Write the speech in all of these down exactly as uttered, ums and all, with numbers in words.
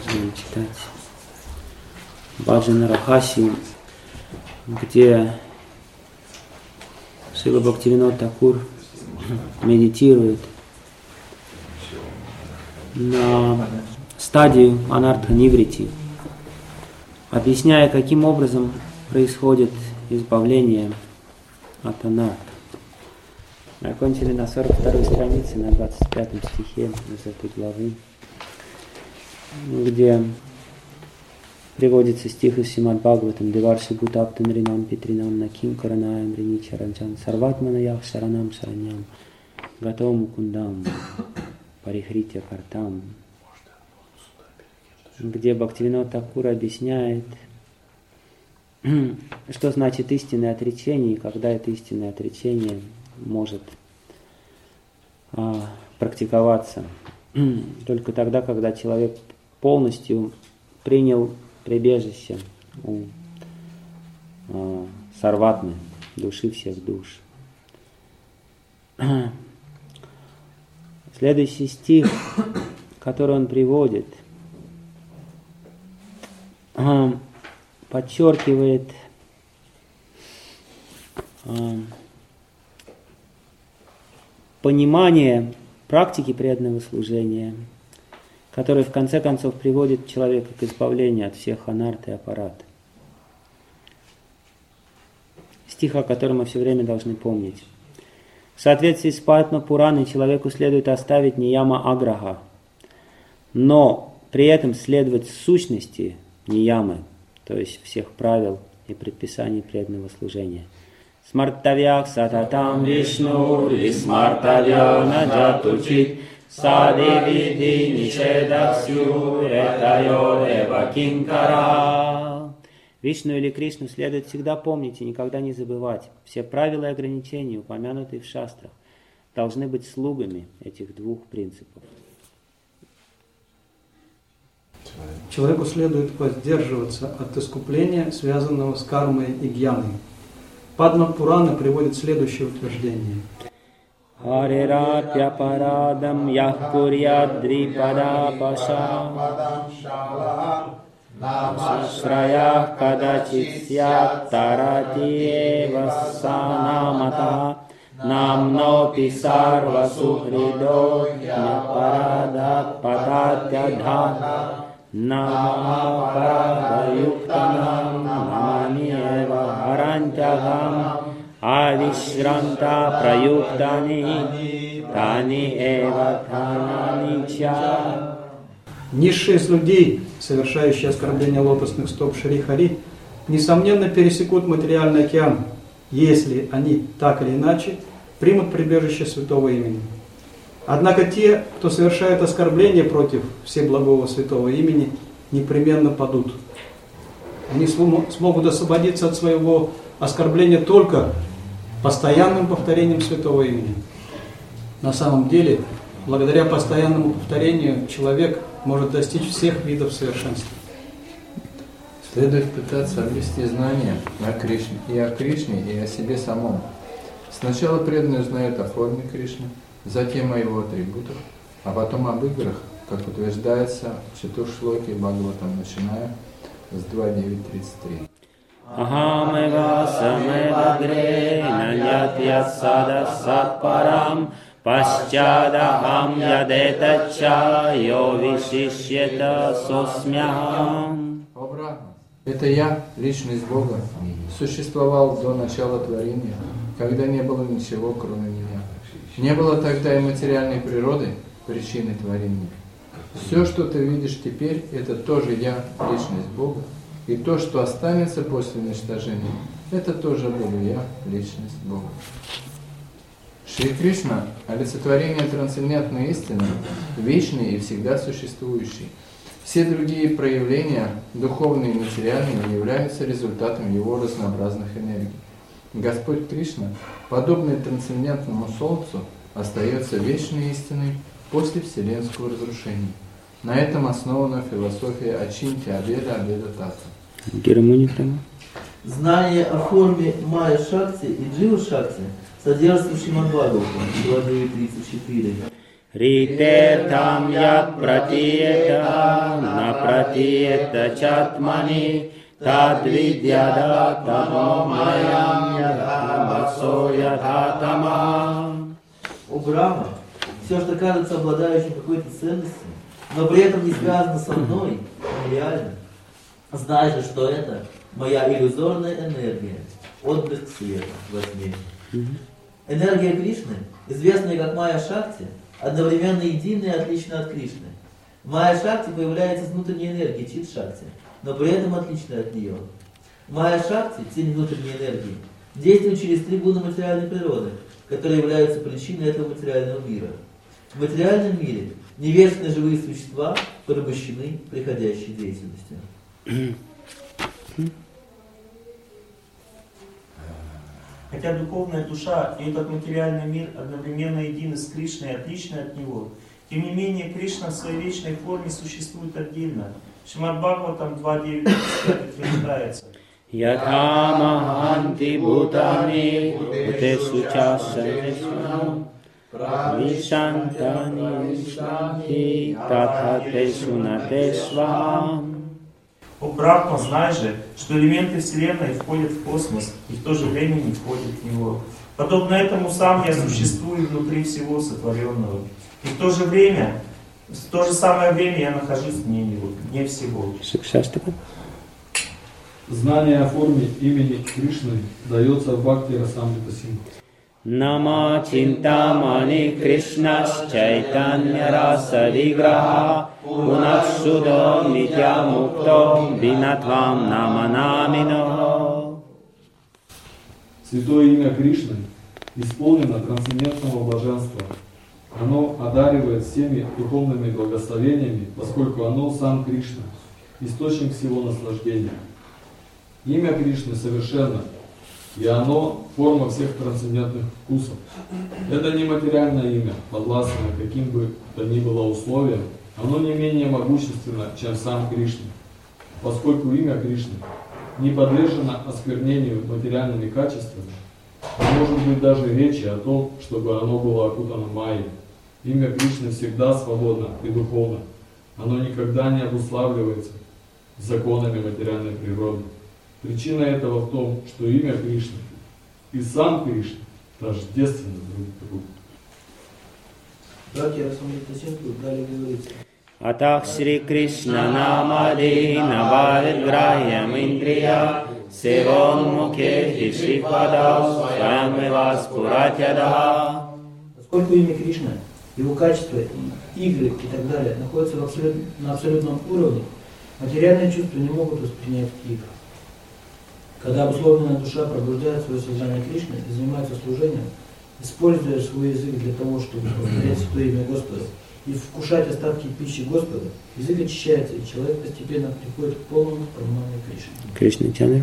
и читать Баджана Рахасию, где Шрила Бхактивинод Тхакур медитирует на стадию анартха ниврити, объясняя, каким образом происходит избавление от анарт. Мы окончили на сорок второй странице, на двадцать пятом стихе из этой главы, где приводится стих из Шримад Бхагаватам: Деварши Бхутаптан Ринам Питринам Наким Каранаям Ринича Ранчан Сарватманаях Шаранам Шараням Гатом Кундам Парихритя Картам, где Бхактивинод Тхакур объясняет, что значит истинное отречение, и когда это истинное отречение может а, практиковаться. Только тогда, когда человек полностью принял прибежище у а, Сарватмы, души всех душ. Следующий стих, который он приводит, а, подчеркивает а, понимание практики преданного служения, которое в конце концов приводит человека к избавлению от всех анарт и аппарат. Стих, о котором мы все время должны помнить. В соответствии с Падма Пураной человеку следует оставить нияма аграха, но при этом следовать сущности ниямы, то есть всех правил и предписаний преданного служения. Смартавях сататам вишну висмартавя наджатучит садевиди нишедаксю этайо эва кинкара. Вишну или Кришну следует всегда помнить и никогда не забывать. Все правила и ограничения, упомянутые в шастрах, должны быть слугами этих двух принципов. Человеку следует воздерживаться от искупления, связанного с кармой и гьяной. Падма Пурана приводит следующее утверждение. Арирапья парадам яхкурьяд дрипада паша шраях кадачит сят тарати вассанамата намно писар васухридо парадат пататядхат Nama paradayuktanam namani eva harantягам avishramta prayuktani tani эва тананича. Низшие из людей, совершающие оскорбление лотосных стоп Шри Хари, несомненно пересекут материальный океан, если они так или иначе примут прибежище святого имени. Однако те, кто совершает оскорбление против Всеблагого Святого Имени, непременно падут. Они смогут освободиться от своего оскорбления только постоянным повторением Святого Имени. На самом деле, благодаря постоянному повторению, человек может достичь всех видов совершенства. Следует пытаться обрести знания о Кришне, и о Кришне, и о себе самом. Сначала преданный узнает о форме Кришны, затем о его атрибутах, а потом об играх, как утверждается в Чатуршлоке Бхагаватам, начиная с два девять тридцать три. Ахамева самедагре нанятья сада сатпарам пашчадахам ядетача йо вишишьета сосмяхам. О Брахма, это я, личность Бога, существовал до начала творения, когда не было ничего, кроме меня. Не было тогда и материальной природы, причины творения. Все, что ты видишь теперь, это тоже я, личность Бога. И то, что останется после уничтожения, это тоже буду я, личность Бога. Шри Кришна – олицетворение трансцендентной истины, вечный и всегда существующий. Все другие проявления, духовные и материальные, являются результатом его разнообразных энергий. Господь Кришна, подобный трансцендентному Солнцу, остается вечной истиной после вселенского разрушения. На этом основана философия Ачинтья Абеда Абеда Татва. Знание о форме Майя Шакти и Джива Шакти содержится в Шримад Бхагаватам, глава девять тридцать четыре. Ritirtam yat pratiyeta na pratiyeta chatmani tad vidyada tamo mayam yadhamaso yadhatama. У Брахма все, что кажется обладающим какой-то ценностью, но при этом не связано со мной, нереально. Знай же, что это моя иллюзорная энергия, отблеск света во тьме. Энергия Кришны, известная как Майя Шакти, одновременно единая и отлична от Кришны. Майя Шакти появляется из внутренней энергии, Чит Шакти, но при этом отлична от нее. Майя Шакти, тень внутренней энергии, действует через три гуна материальной природы, которые являются причиной этого материального мира. В материальном мире невежественные живые существа порабощены приходящей деятельностью. Хотя духовная душа и этот материальный мир одновременно едины с Кришной и отличны от него, тем не менее Кришна в своей вечной форме существует отдельно. Шримад Бхагаватам два девять утверждается: Ятха маханти бхутани бхутесу часанесвам вишантани вишанти татха тесу натесвам. О Брахма, знай же, что элементы Вселенной входят в космос и в то же время не входят в него. Подобно этому сам я существую внутри всего сотворенного. И в то же время, в то же самое время я нахожусь вне него, вне всего. Знание о форме имени Кришны дается в Бхакти Расамрита Синдху. Нама чинтамани Кришнас чайтанья раса виграха пунакшудо нитя мукто бинатвам наманамино. Святое имя Кришны исполнено трансцендентного блаженства. Оно одаривает всеми духовными благословениями, поскольку оно сам Кришна, источник всего наслаждения. Имя Кришны совершенно, и оно форма всех трансцендентных вкусов. Это не материальное имя, подвластное каким бы то ни было условиям, оно не менее могущественно, чем сам Кришна, поскольку имя Кришны не подвержено осквернению материальными качествами, не может быть даже речи о том, чтобы оно было окутано майей. Имя Кришны всегда свободно и духовно, оно никогда не обуславливается законами материальной природы. Причина этого в том, что имя Кришны и сам Кришна тождественны друг другу. Бхакти Расамрита Синдху далее говорится: Атах Шри Кришна намади навадграям индрия севон муке хишипада сваямева спуратьяда. Поскольку имя Кришна, его качества, игры и так далее находятся в абсолют, на абсолютном уровне, материальные чувства не могут воспринять их. Когда обусловленная душа пробуждает свое сознание Кришны и занимается служением, используя свой язык для того, чтобы повторять святое имя Господа и вкушать остатки пищи Господа, язык очищается, и человек постепенно приходит к полному пониманию Кришны. Кришна Чандра.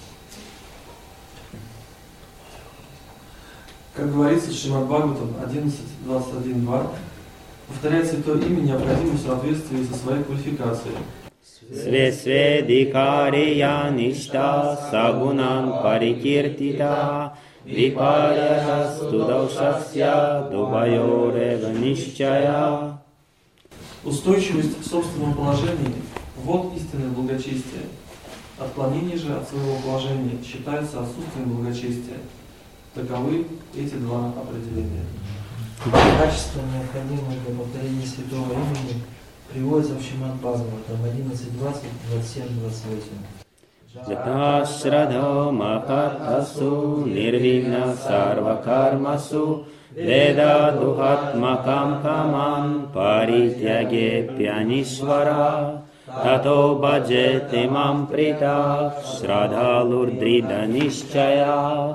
Как говорится в Шримад Бхагаватам одиннадцать двадцать один два, повторять святое имя необходимо в соответствии со своей квалификацией. Све све дикария ништа сагунам парикиртита випарья студалшасья дубайорева нищая. Устойчивость в собственном положении – вот истинное благочестие. Отклонение же от своего положения считается отсутствием благочестия. Таковы эти два определения. Качества, необходимые для повторения святого имени, приводится в Шримад Бхагаватам одиннадцать двадцать, двадцать семь двадцать восемь. Жата шрадо махатасу нирвигна сарвакармасу веда духатмакам каман паритяге пьянишвара тато баджете мам притах шрадалурдрида нищая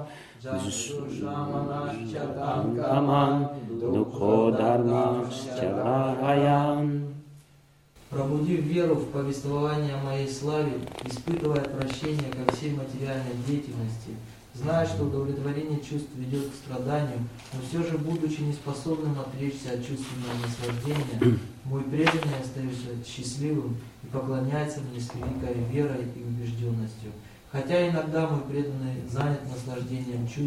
каман духо дharмашчавараян. Пробудив веру в повествование о моей славе, испытывая прощение ко всей материальной деятельности, зная, что удовлетворение чувств ведет к страданию, но все же, будучи неспособным отречься от чувственного наслаждения, мой преданный остается счастливым и поклоняется мне с великой верой и убежденностью. Хотя иногда мой преданный занят наслаждением чувств,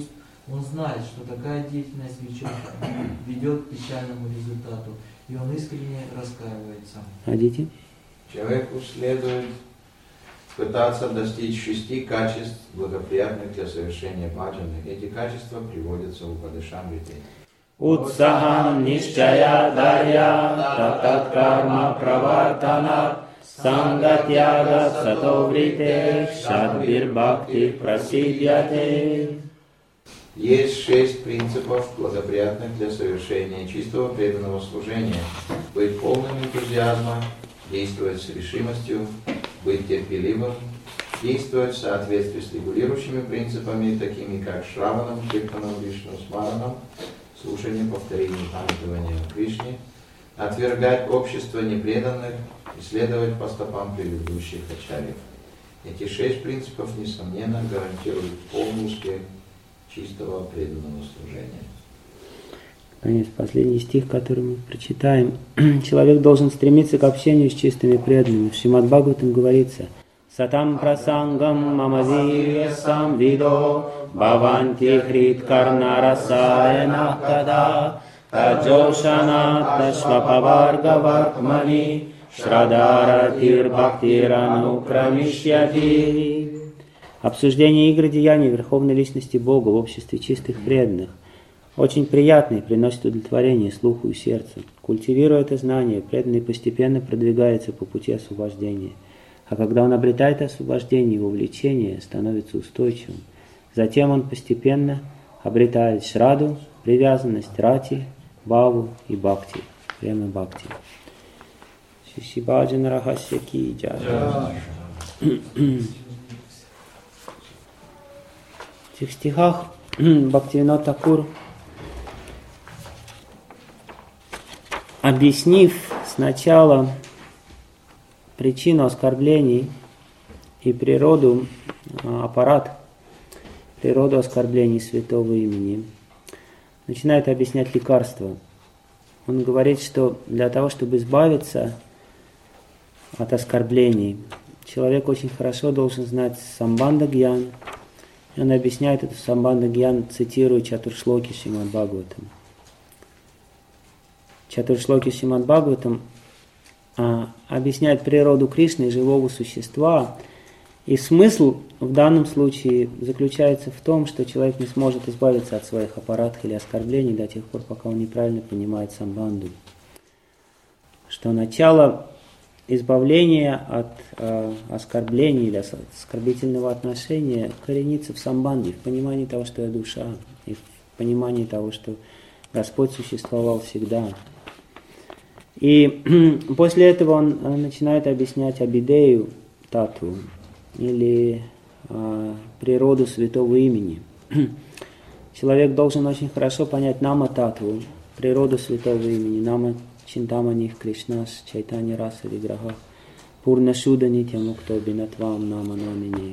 Он знает, что такая деятельность ведет, ведет к печальному результату, и он искренне раскаивается. Адити? Человеку следует пытаться достичь шести качеств, благоприятных для совершения баджаны. Эти качества приводятся в Упадешамрите. Утсахам нишчая дарья татат карма правартана сангатьяга сатоврите шадбир бхакти прасидьяте. Есть шесть принципов, благоприятных для совершения чистого преданного служения. Быть полным энтузиазма, действовать с решимостью, быть терпеливым, действовать в соответствии с регулирующими принципами, такими как Шраванам, Киртанам, Вишну, Смаранам, слушание, повторение, памятование о Кришне, отвергать общество непреданных и следовать по стопам предыдущих ачарьев. Эти шесть принципов, несомненно, гарантируют полный успех чистого преданного служения. Конец, последний стих, который мы прочитаем. Человек должен стремиться к общению с чистыми преданными. В Шримад Бхагаватам говорится: Сатам прасангам мамавирья самвидо бхаванти хрит карнарасаяна када таджошана ташвапаварга вартмани шрадаратир бхактирану крамишьяти. Обсуждение игр и деяний Верховной Личности Бога в обществе чистых преданных очень приятно и приносит удовлетворение слуху и сердцу. Культивируя это знание, преданный постепенно продвигается по пути освобождения. А когда он обретает освобождение, его влечение становится устойчивым. Затем он постепенно обретает шраду, привязанность, рати, баву и бхакти, према бхакти. Шишибаджана рахасья ки джай. В этих стихах Бхактивинод Такур, объяснив сначала причину оскорблений и природу, аппарат, природу оскорблений святого имени, начинает объяснять лекарства. Он говорит, что для того, чтобы избавиться от оскорблений, человек очень хорошо должен знать самбандха-гьян. И он объясняет эту самбандха-гьян, цитируя Чатуршлоки Шримад Бхагаватам. Чатуршлоки Шримад Бхагаватам а, объясняет природу Кришны и живого существа. И смысл в данном случае заключается в том, что человек не сможет избавиться от своих аппаратов или оскорблений до тех пор, пока он неправильно понимает самбанду. Что начало избавления от э, оскорблений или оскорбительного отношения коренится в самбанде, в понимании того, что я душа, и в понимании того, что Господь существовал всегда. И после этого он начинает объяснять абидею татву, или э, природу святого имени. Человек должен очень хорошо понять нама татву, природу святого имени, нама Чинтамани Кришнас Чайтани Раса Виграхах Пурна Шуда Нитя Мукто Бинатвам Нама Намини.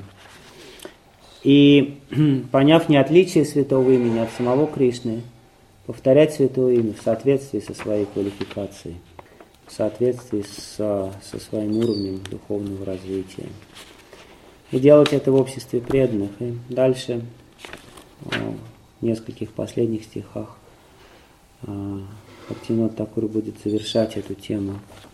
И поняв не отличие святого имени от самого Кришны, повторять святое имя в соответствии со своей квалификацией, в соответствии со, со своим уровнем духовного развития. И делать это в обществе преданных. И дальше, в нескольких последних стихах, Бхактивинод Такур будет завершать эту тему.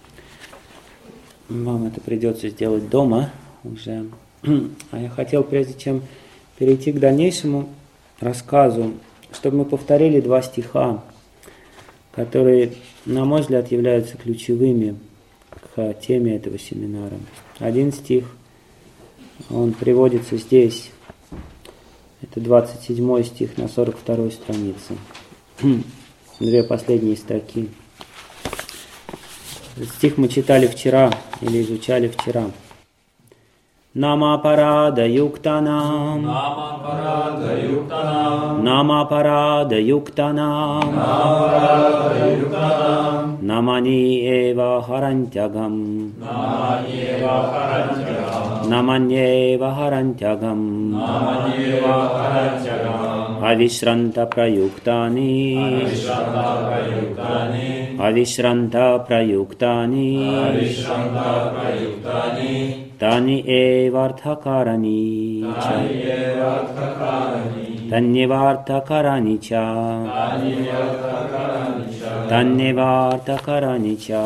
Вам это придется сделать дома уже. А я хотел, прежде чем перейти к дальнейшему рассказу, чтобы мы повторили два стиха, которые, на мой взгляд, являются ключевыми к теме этого семинара. Один стих, он приводится здесь. Это двадцать седьмой стих на сорок второй странице. Две последние строки. Этот стих мы читали вчера или изучали вчера. Нама парада юктанам. Нама парада юктанам. Нама парада юктанам. Нама парада юктанам. Намани эва харантягам. Намани эва харантягам. Намани эва харантягам. Намани эва харантягам. Авишранта праюктани. Авишранта праюктани. Авишранта праюктани. Авишранта праюктани. Тани эвартхакарани. Тани эвартхакарани. Tannivarta Karanicha. Tannivarta Karanicha.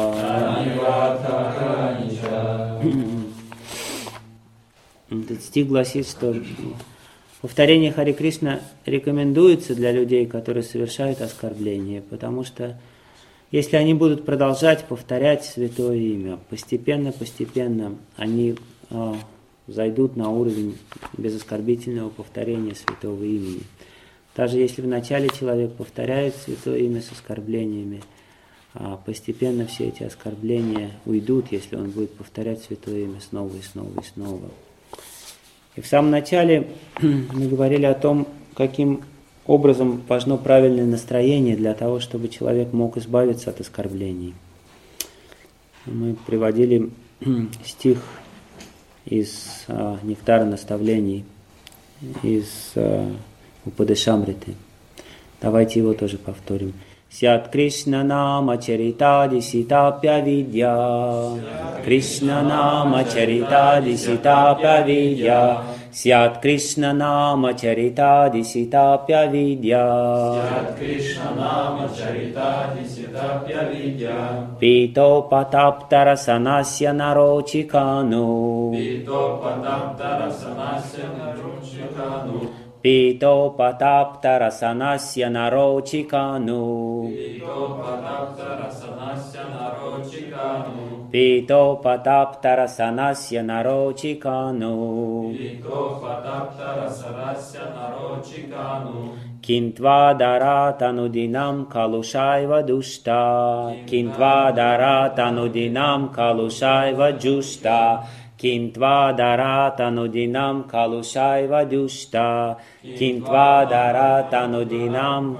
Этот стих гласит, что повторение Харе Кришна рекомендуется для людей, которые совершают оскорбления, потому что если они будут продолжать повторять святое имя, постепенно-постепенно они э, зайдут на уровень безоскорбительного повторения святого имени. Даже если вначале человек повторяет святое имя с оскорблениями, а постепенно все эти оскорбления уйдут, если он будет повторять святое имя снова и снова и снова. И в самом начале мы говорили о том, каким образом важно правильное настроение для того, чтобы человек мог избавиться от оскорблений. Мы приводили стих из а, «Нектара наставлений», из а, Упадешамриты. Давайте его тоже повторим. Сят Кришна нама чарита диситапья видья. Кришна нама чарита диситапья видья. Сят Кришна нама чарита диситапья видья. Сят Кришна нама чарита диситапья видья. Пито патаптара санасья нарочикану. Пито патаптара санасья нарочикану. Pito patapta rasanasya narochikanu. Pito patapta rasanasya narochikanu. Pito patapta rasanasya narochikanu. Pito patapta rasanasya narochikanu. Kintvadarathanudinam kalushaiva dushta. Kintvadarathanudinam kalushaiva jushta. Kintvadarathanudinam kalushaiva dushta. Kintvadarathanudinam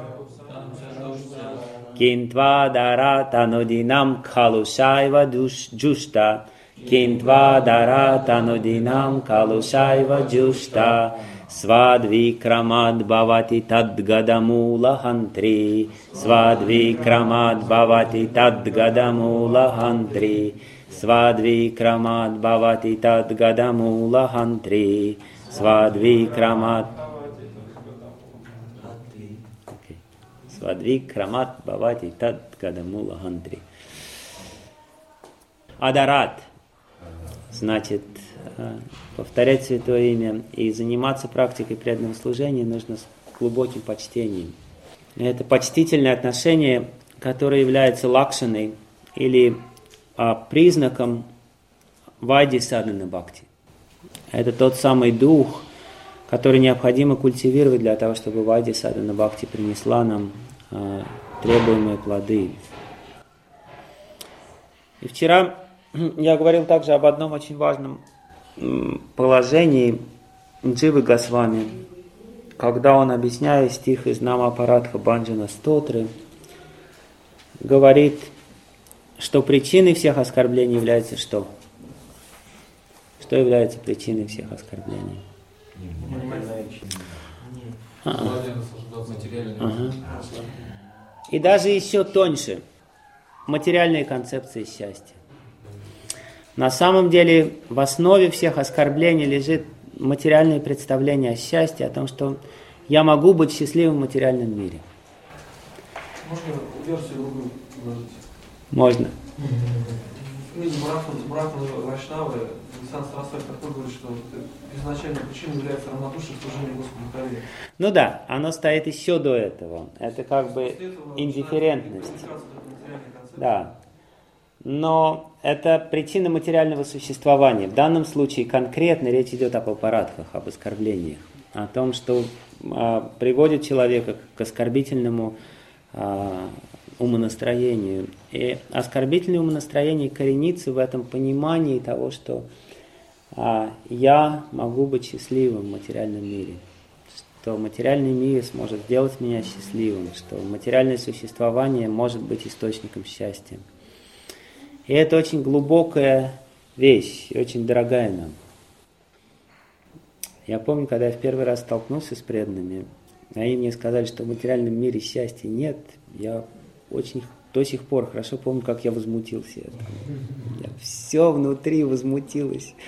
Kintvadarathanudinam kalushaiva jushta. Kintvadarathanudinam kalushaiva jushta. Svadvikramad bhavati tadgadamula hantri. Svadvikramad bhavati tadgadamula hantri. Svadvikramad bhavati tadgadamula hantri. Svadvikramad okay. Svadvikramad bhavati tadgadamula hantri. Адарат значит повторять святое имя и заниматься практикой преданного служения нужно с глубоким почтением. Это почтительное отношение, которое является лакшаной или а, признаком вайди садхана бхакти. Это тот самый дух, который необходимо культивировать для того, чтобы вайди садхана бхакти принесла нам а, требуемые плоды. И вчера я говорил также об одном очень важном положении Дживы Госвами, когда он, объясняя стих из Намапарадха Бханджана Стотры, говорит, что причиной всех оскорблений является что? Что является причиной всех оскорблений? А-а. Ага. И даже еще тоньше. Материальные концепции счастья. На самом деле в основе всех оскорблений лежит материальное представление о счастье, о том, что я могу быть счастливым в материальном мире. Можно версию другую предложить? Можно. В книге Брахмана Вайшнавы Александр Старосвет такой говорит, что изначальной причиной является равнодушие к служению Господу Харе. Ну да, оно стоит еще до этого. Это как бы индифферентность. Да. Но это причина материального существования. В данном случае конкретно речь идет об аппаратах, об оскорблениях, о том, что а, приводит человека к оскорбительному а, умонастроению. И оскорбительное умонастроение коренится в этом понимании того, что а, я могу быть счастливым в материальном мире, что материальный мир сможет сделать меня счастливым, что материальное существование может быть источником счастья. И это очень глубокая вещь, и очень дорогая нам. Я помню, когда я в первый раз столкнулся с преданными, они мне сказали, что в материальном мире счастья нет. Я очень до сих пор хорошо помню, как я возмутился этому. Я все внутри возмутилось.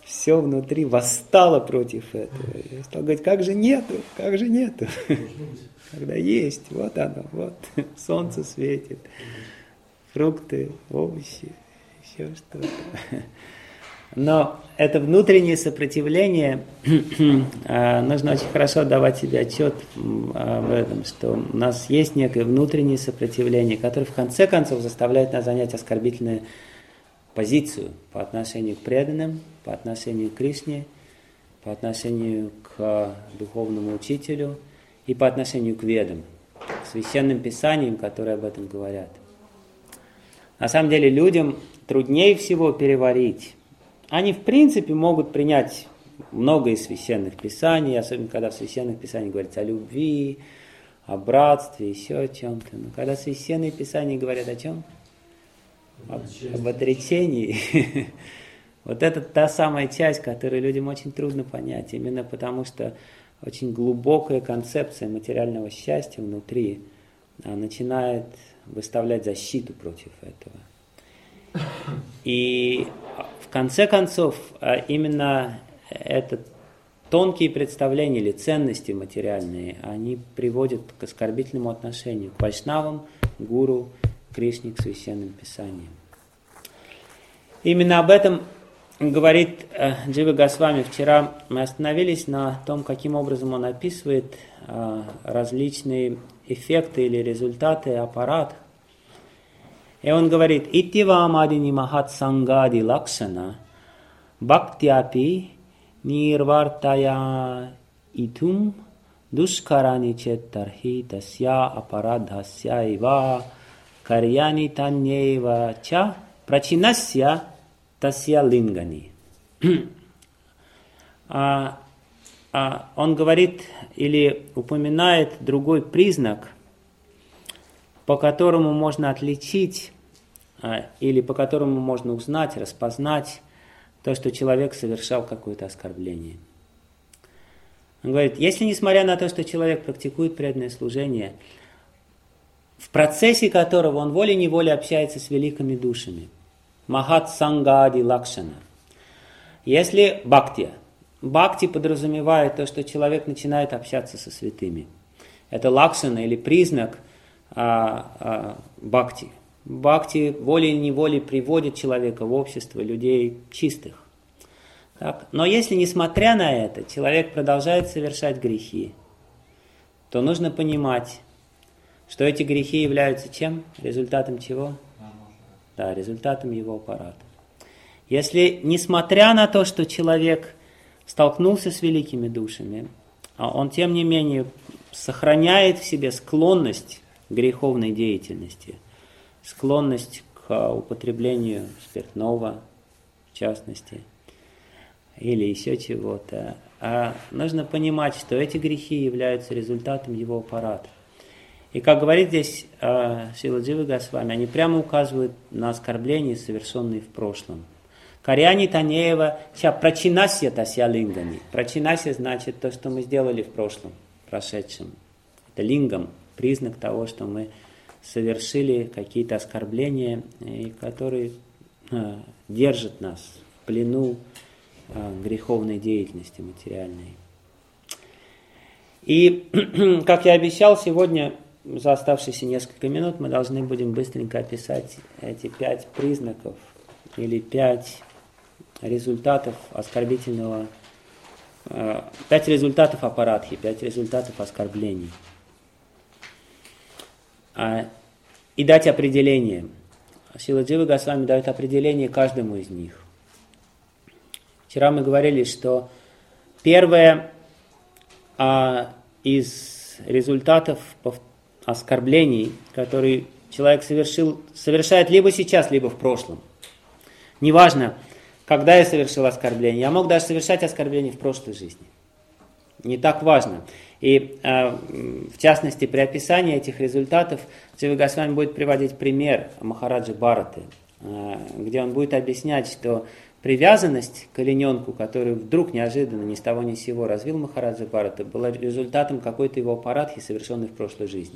все внутри восстало против этого. Я стал говорить, как же нету, как же нету. Когда есть, вот оно, вот, солнце светит, фрукты, овощи, еще что-то. Но это внутреннее сопротивление, нужно очень хорошо давать себе отчет об этом, что у нас есть некое внутреннее сопротивление, которое в конце концов заставляет нас занять оскорбительную позицию по отношению к преданным, по отношению к Кришне, по отношению к духовному учителю и по отношению к ведам, к священным писаниям, которые об этом говорят. На самом деле людям труднее всего переварить. Они в принципе могут принять много из священных писаний, особенно когда в священных писаниях говорится о любви, о братстве, еще о чем-то. Но когда священные писания говорят о чем? Об, об отречении. Вот это та самая часть, которую людям очень трудно понять, именно потому что очень глубокая концепция материального счастья внутри начинает выставлять защиту против этого. И в конце концов, именно это тонкие представления или ценности материальные, они приводят к оскорбительному отношению к вайшнавам, гуру, Кришне, к священным писаниям. Именно об этом говорит Джива Госвами. Вчера мы остановились на том, каким образом он описывает различные эффекты или результаты аппарата. И он говорит, «Итивамадини махат сангади лакшана бхактяпи нирвартая итум душкарани четтархи тасья апарадхасья ива карьяни таньева ча прачинасья тасья лингани». а, а, Он говорит или упоминает другой признак, по которому можно отличить или по которому можно узнать, распознать то, что человек совершал какое-то оскорбление. Он говорит, если несмотря на то, что человек практикует преданное служение, в процессе которого он волей-неволей общается с великими душами, махат сангади лакшана, если бхакти, бхакти подразумевает то, что человек начинает общаться со святыми, это лакшана или признак а, а, бхакти. Бхакти волей-неволей приводит человека в общество людей чистых. Так? Но если, несмотря на это, человек продолжает совершать грехи, то нужно понимать, что эти грехи являются чем? Результатом чего? Да, результатом его аппарата. Если, несмотря на то, что человек столкнулся с великими душами, он, тем не менее, сохраняет в себе склонность к греховной деятельности, склонность к употреблению спиртного, в частности, или еще чего-то. А нужно понимать, что эти грехи являются результатом его аппарата. И как говорит здесь э, Шрила Джива Госвами, они прямо указывают на оскорбления, совершенные в прошлом. Карьяни Танеева ча прачинасья тасья лингами. Прачинасья значит то, что мы сделали в прошлом, прошедшем. Это лингам, признак того, что мы совершили какие-то оскорбления, которые э, держат нас в плену э, греховной деятельности материальной. И, как я обещал, сегодня за оставшиеся несколько минут мы должны будем быстренько описать эти пять признаков или пять результатов оскорбительного, э, пять результатов аппаратхи, пять результатов оскорблений. И дать определение. Шрила Джива Госвами дает определение каждому из них. Вчера мы говорили, что первое а, из результатов оскорблений, которые человек совершил, совершает либо сейчас, либо в прошлом. Неважно, когда я совершил оскорбление. Я мог даже совершать оскорбление в прошлой жизни. Не так важно. И э, в частности, при описании этих результатов Джива Госвами будет приводить пример Махараджи Бхараты, э, где он будет объяснять, что привязанность к олененку, который вдруг неожиданно ни с того ни с сего развил Махараджа Бхарата, была результатом какой-то его аппаратхи, совершенной в прошлой жизни.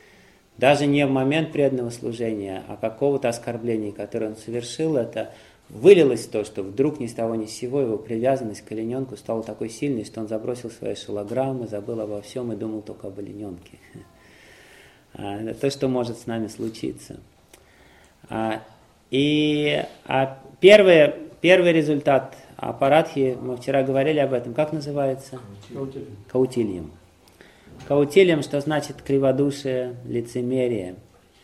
Даже не в момент преданного служения, а какого-то оскорбления, которое он совершил, это вылилось то, что вдруг ни с того ни с сего его привязанность к олененку стала такой сильной, что он забросил свои шилограммы, забыл обо всем и думал только об олененке. Это то, что может с нами случиться. И первый, первый результат апарадхи, мы вчера говорили об этом, как называется? Каутильем. Каутильем. Каутильем, что значит криводушие, лицемерие.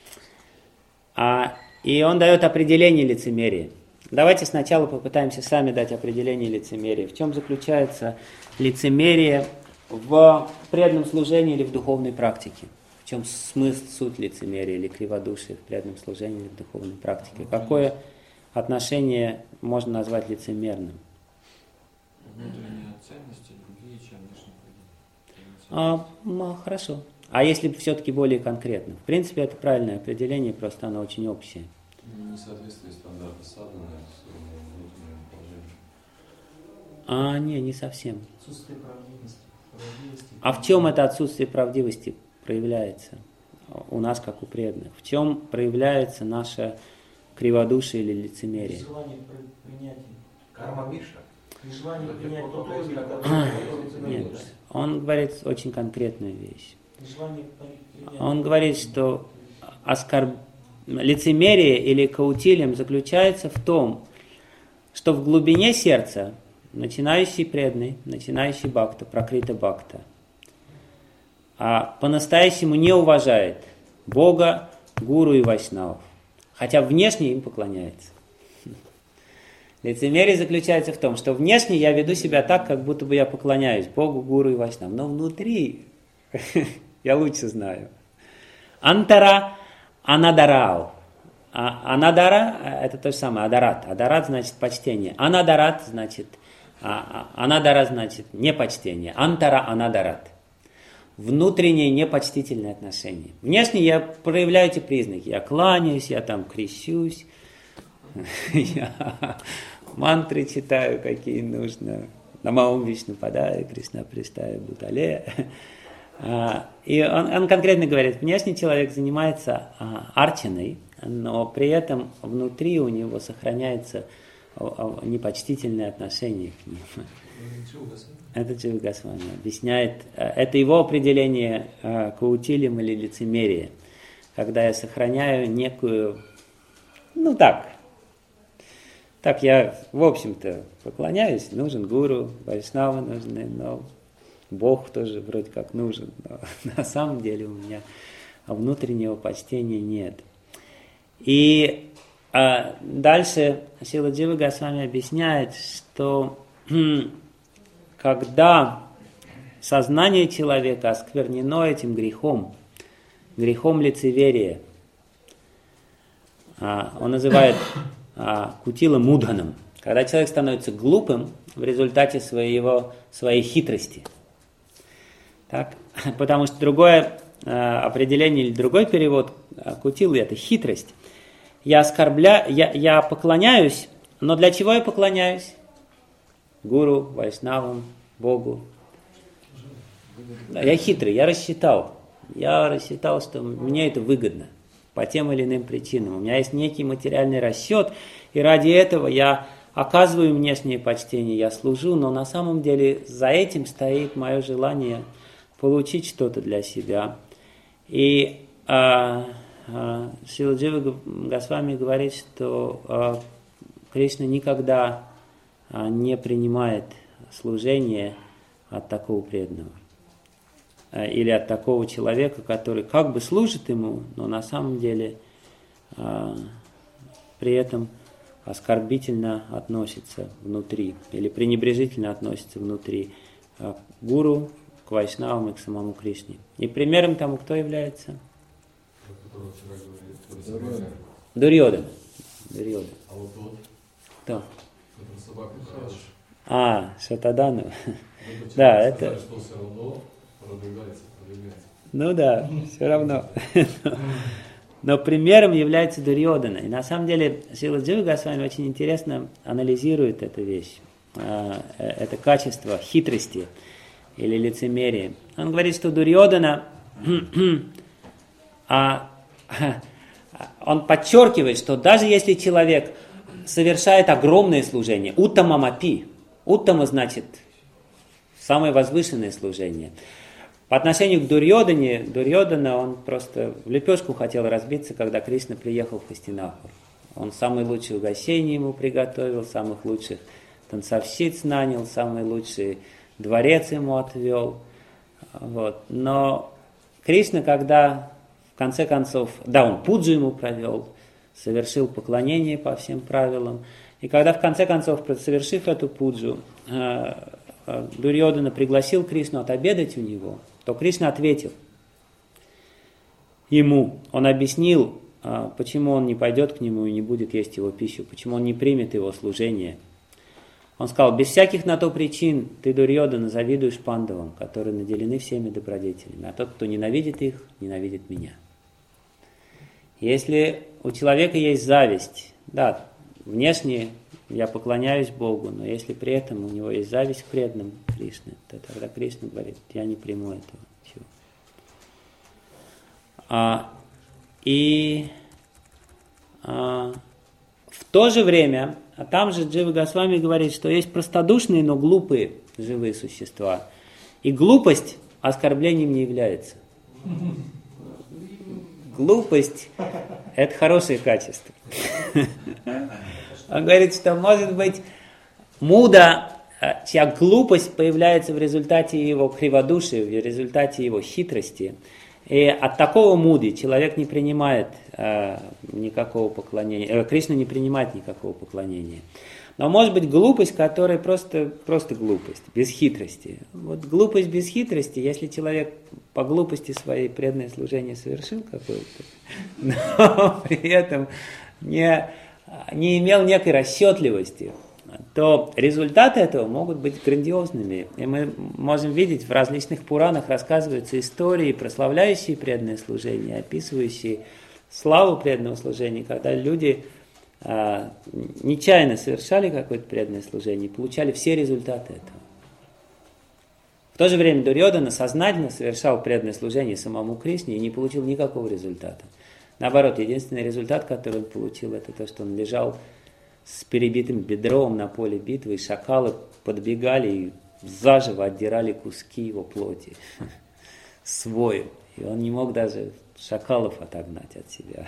А, и он дает определение лицемерия. Давайте сначала попытаемся сами дать определение лицемерия. В чем заключается лицемерие в преданном служении или в духовной практике? В чем смысл, суть лицемерия или криводушия в преданном служении или в духовной практике? Какое отношение можно назвать лицемерным? Внутренние ценности другие, чем внешние. А, ну, хорошо. А если все-таки более конкретно? В принципе, это правильное определение, просто оно очень общее. Несоответствие стандарта садханы с внутренним положением. А, не, не совсем. Отсутствие правдивости. правдивости. А в чем это отсутствие правдивости проявляется у нас, как у преданных? В чем проявляется наше криводушие или лицемерие? Желание принятия. Карма Миша. Желание принять тот образ, А, который нет, он говорит очень конкретную вещь. Желание принять. Он говорит, что оскорб... лицемерие или каутилием заключается в том, что в глубине сердца начинающий преданный, начинающий бхакта, пракрита бхакта, а по-настоящему не уважает Бога, гуру и вайшнавов, хотя внешне им поклоняется. Лицемерие заключается в том, что внешне я веду себя так, как будто бы я поклоняюсь Богу, гуру и вайшнавам, но внутри я лучше знаю. Антара анадарау. А, анадара – это то же самое, адарат. Адарат значит почтение. Анадарат значит, а, а, анадара значит непочтение. Антара анадарат. Внутреннее непочтительное отношение. Внешне я проявляю эти признаки. Я кланяюсь, я там крещусь, я мантры читаю, какие нужно. Намаум Вишну Падая, Кришна Пристая Бутале. И он, он конкретно говорит, внешний человек занимается а, арчаной, но при этом внутри у него сохраняется а, а, непочтительное отношение к ним. Это Джива Госвами объясняет. Это его определение а, каутилием или лицемерие, когда я сохраняю некую, ну так, так я, в общем-то, поклоняюсь, нужен гуру, вайшнавы нужны, но Бог тоже вроде как нужен, но на самом деле у меня внутреннего почтения нет. И а, дальше Шрила Джива Госвами объясняет, что когда сознание человека осквернено этим грехом, грехом лицеверия, а, он называет а, кутила мудханом, когда человек становится глупым в результате своего, своей хитрости. Так? Потому что другое э, определение или другой перевод э, кутилы – это хитрость. Я оскорбляю, я, я поклоняюсь, но для чего я поклоняюсь? Гуру, вайшнавам, Богу. Да, я хитрый, я рассчитал. Я рассчитал, что мне это выгодно по тем или иным причинам. У меня есть некий материальный расчет, и ради этого я оказываю внешнее почтение, я служу, но на самом деле за этим стоит мое желание получить что-то для себя. И а, а, Шрила Джива Госвами говорит, что а, Кришна никогда а, не принимает служение от такого преданного. А, или от такого человека, который как бы служит ему, но на самом деле а, при этом оскорбительно относится внутри, или пренебрежительно относится внутри а, к гуру, к вайшнавам и к самому Кришне. И примером тому кто является? Дурьодан. Дурьодан. А вот тот? Кто? Собака. А, Шатадану. Да, это... Что все равно продвигается, продвигается. Ну да, все равно. Но примером является Дурьодана. И на самом деле Шрила Джива Госвами очень интересно анализирует эту вещь, это качество хитрости или лицемерия. Он говорит, что Дурьодана, а, он подчеркивает, что даже если человек совершает огромное служение. Уттамамапи. Уттама значит самое возвышенное служение. По отношению к Дурьодане, Дурьодана, он просто в лепешку хотел разбиться, когда Кришна приехал в Хастинапур. Он самые лучшие угощения ему приготовил, самых лучших танцовщиц нанял, самый лучший дворец ему отвел. Вот. Но Кришна, когда в конце концов, да, он пуджу ему провел, совершил поклонение по всем правилам, и когда в конце концов, совершив эту пуджу, Дурьодана пригласил Кришну отобедать у него, то Кришна ответил ему, он объяснил, почему он не пойдет к нему и не будет есть его пищу, почему он не примет его служение. Он сказал, без всяких на то причин ты, Дурьодана, завидуешь пандавам, которые наделены всеми добродетелями, а тот, кто ненавидит их, ненавидит меня. Если у человека есть зависть, да, внешне я поклоняюсь Богу, но если при этом у него есть зависть к преданным Кришны, то тогда Кришна говорит, я не приму этого. Чего. А, и а, в то же время, а там же Джива Госвами говорит, что есть простодушные, но глупые живые существа. И глупость оскорблением не является. Глупость – это хорошее качество. Он говорит, что может быть муда, чья глупость появляется в результате его криводушия, в результате его хитрости. И от такого муды человек не принимает э, никакого поклонения, э, Кришна не принимает никакого поклонения. Но может быть глупость, которая просто, просто глупость, без хитрости. Вот глупость без хитрости, если человек по глупости своей преданное служение совершил какое-то, но при этом не, не имел некой расчетливости, то результаты этого могут быть грандиозными. И мы можем видеть, в различных Пуранах рассказываются истории, прославляющие преданное служение, описывающие славу преданного служения, когда люди а, нечаянно совершали какое-то преданное служение и получали все результаты этого. В то же время Дурьодана сознательно совершал преданное служение самому Кришне и не получил никакого результата. Наоборот, единственный результат, который он получил, это то, что он лежал с перебитым бедром на поле битвы, и шакалы подбегали и заживо отдирали куски его плоти свою. И он не мог даже шакалов отогнать от себя.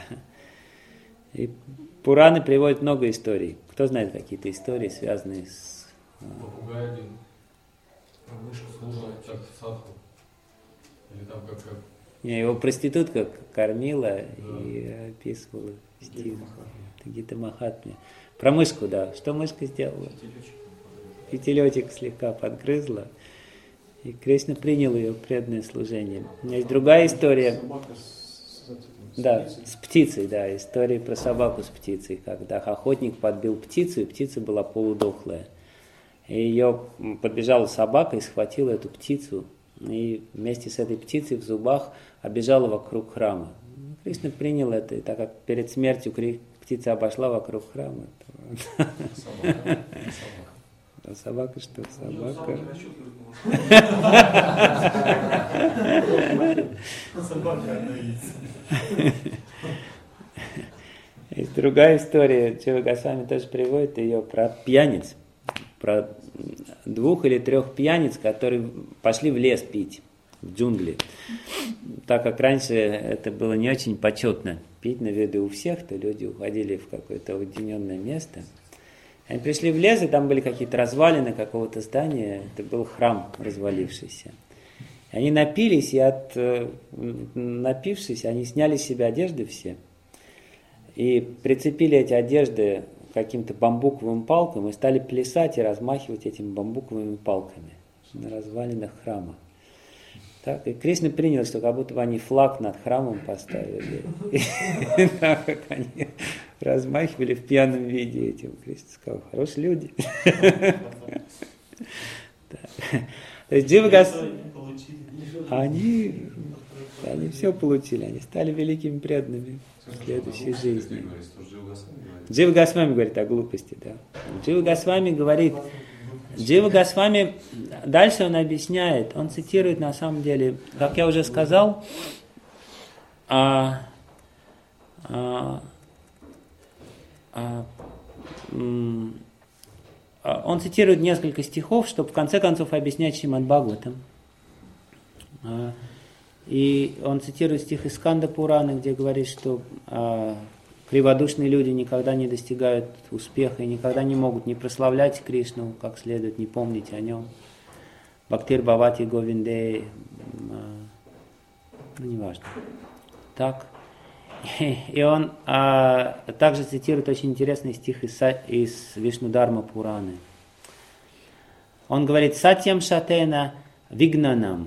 И Пураны приводят много историй. Кто знает какие-то истории, связанные с... Попугай один. Служит как садху. Или там как... как... Не, его проститутка кормила, да, и описывала стих. Гита Махатмья. Про мышку, да. Что мышка сделала? Пятилетик слегка подгрызла. И Кришна принял ее преданное служение. У меня есть другая история. Собака с, с, с да, птицей. с птицей, да. История про собаку с птицей. Когда охотник подбил птицу, и птица была полудохлая. И ее подбежала собака и схватила эту птицу. И вместе с этой птицей в зубах обежала вокруг храма. Кришна принял это, и так как перед смертью птица обошла вокруг храма. То... Собака. А собака что? Собака. Есть другая история, Джива Госвами тоже приводит ее про пьяниц. Про двух или трех пьяниц, которые пошли в лес пить, в джунгли. Так как раньше это было не очень почетно пить на виду у всех, то люди уходили в какое-то уединенное место. Они пришли в лес, и там были какие-то развалины какого-то здания, это был храм развалившийся. И они напились, и от напившись, они сняли с себя одежды все, и прицепили эти одежды к каким-то бамбуковым палкам и стали плясать и размахивать этими бамбуковыми палками на развалинах храма. Так, и Кришна принял, что как будто бы они флаг над храмом поставили. И так как они размахивали в пьяном виде этим, Кришна сказал, хорошие люди. То есть Джива Госвами, они, они все получили, они стали великими преданными в следующей жизни. Джива Госвами говорит о глупости, да. Джива Госвами говорит, Джива Госвами, дальше он объясняет, он цитирует на самом деле, как я уже сказал, а, а, а, он цитирует несколько стихов, чтобы в конце концов объяснять Шримад Бхагаватам. И он цитирует стих из Сканда Пураны, где говорит, что криводушные люди никогда не достигают успеха и никогда не могут не прославлять Кришну как следует, не помнить о нем. Бхактир Бхавати Говинде, ну неважно. Так. И он а, также цитирует очень интересный стих из, из Вишнударма Пураны. Он говорит: «Сатьям шатена вигнанам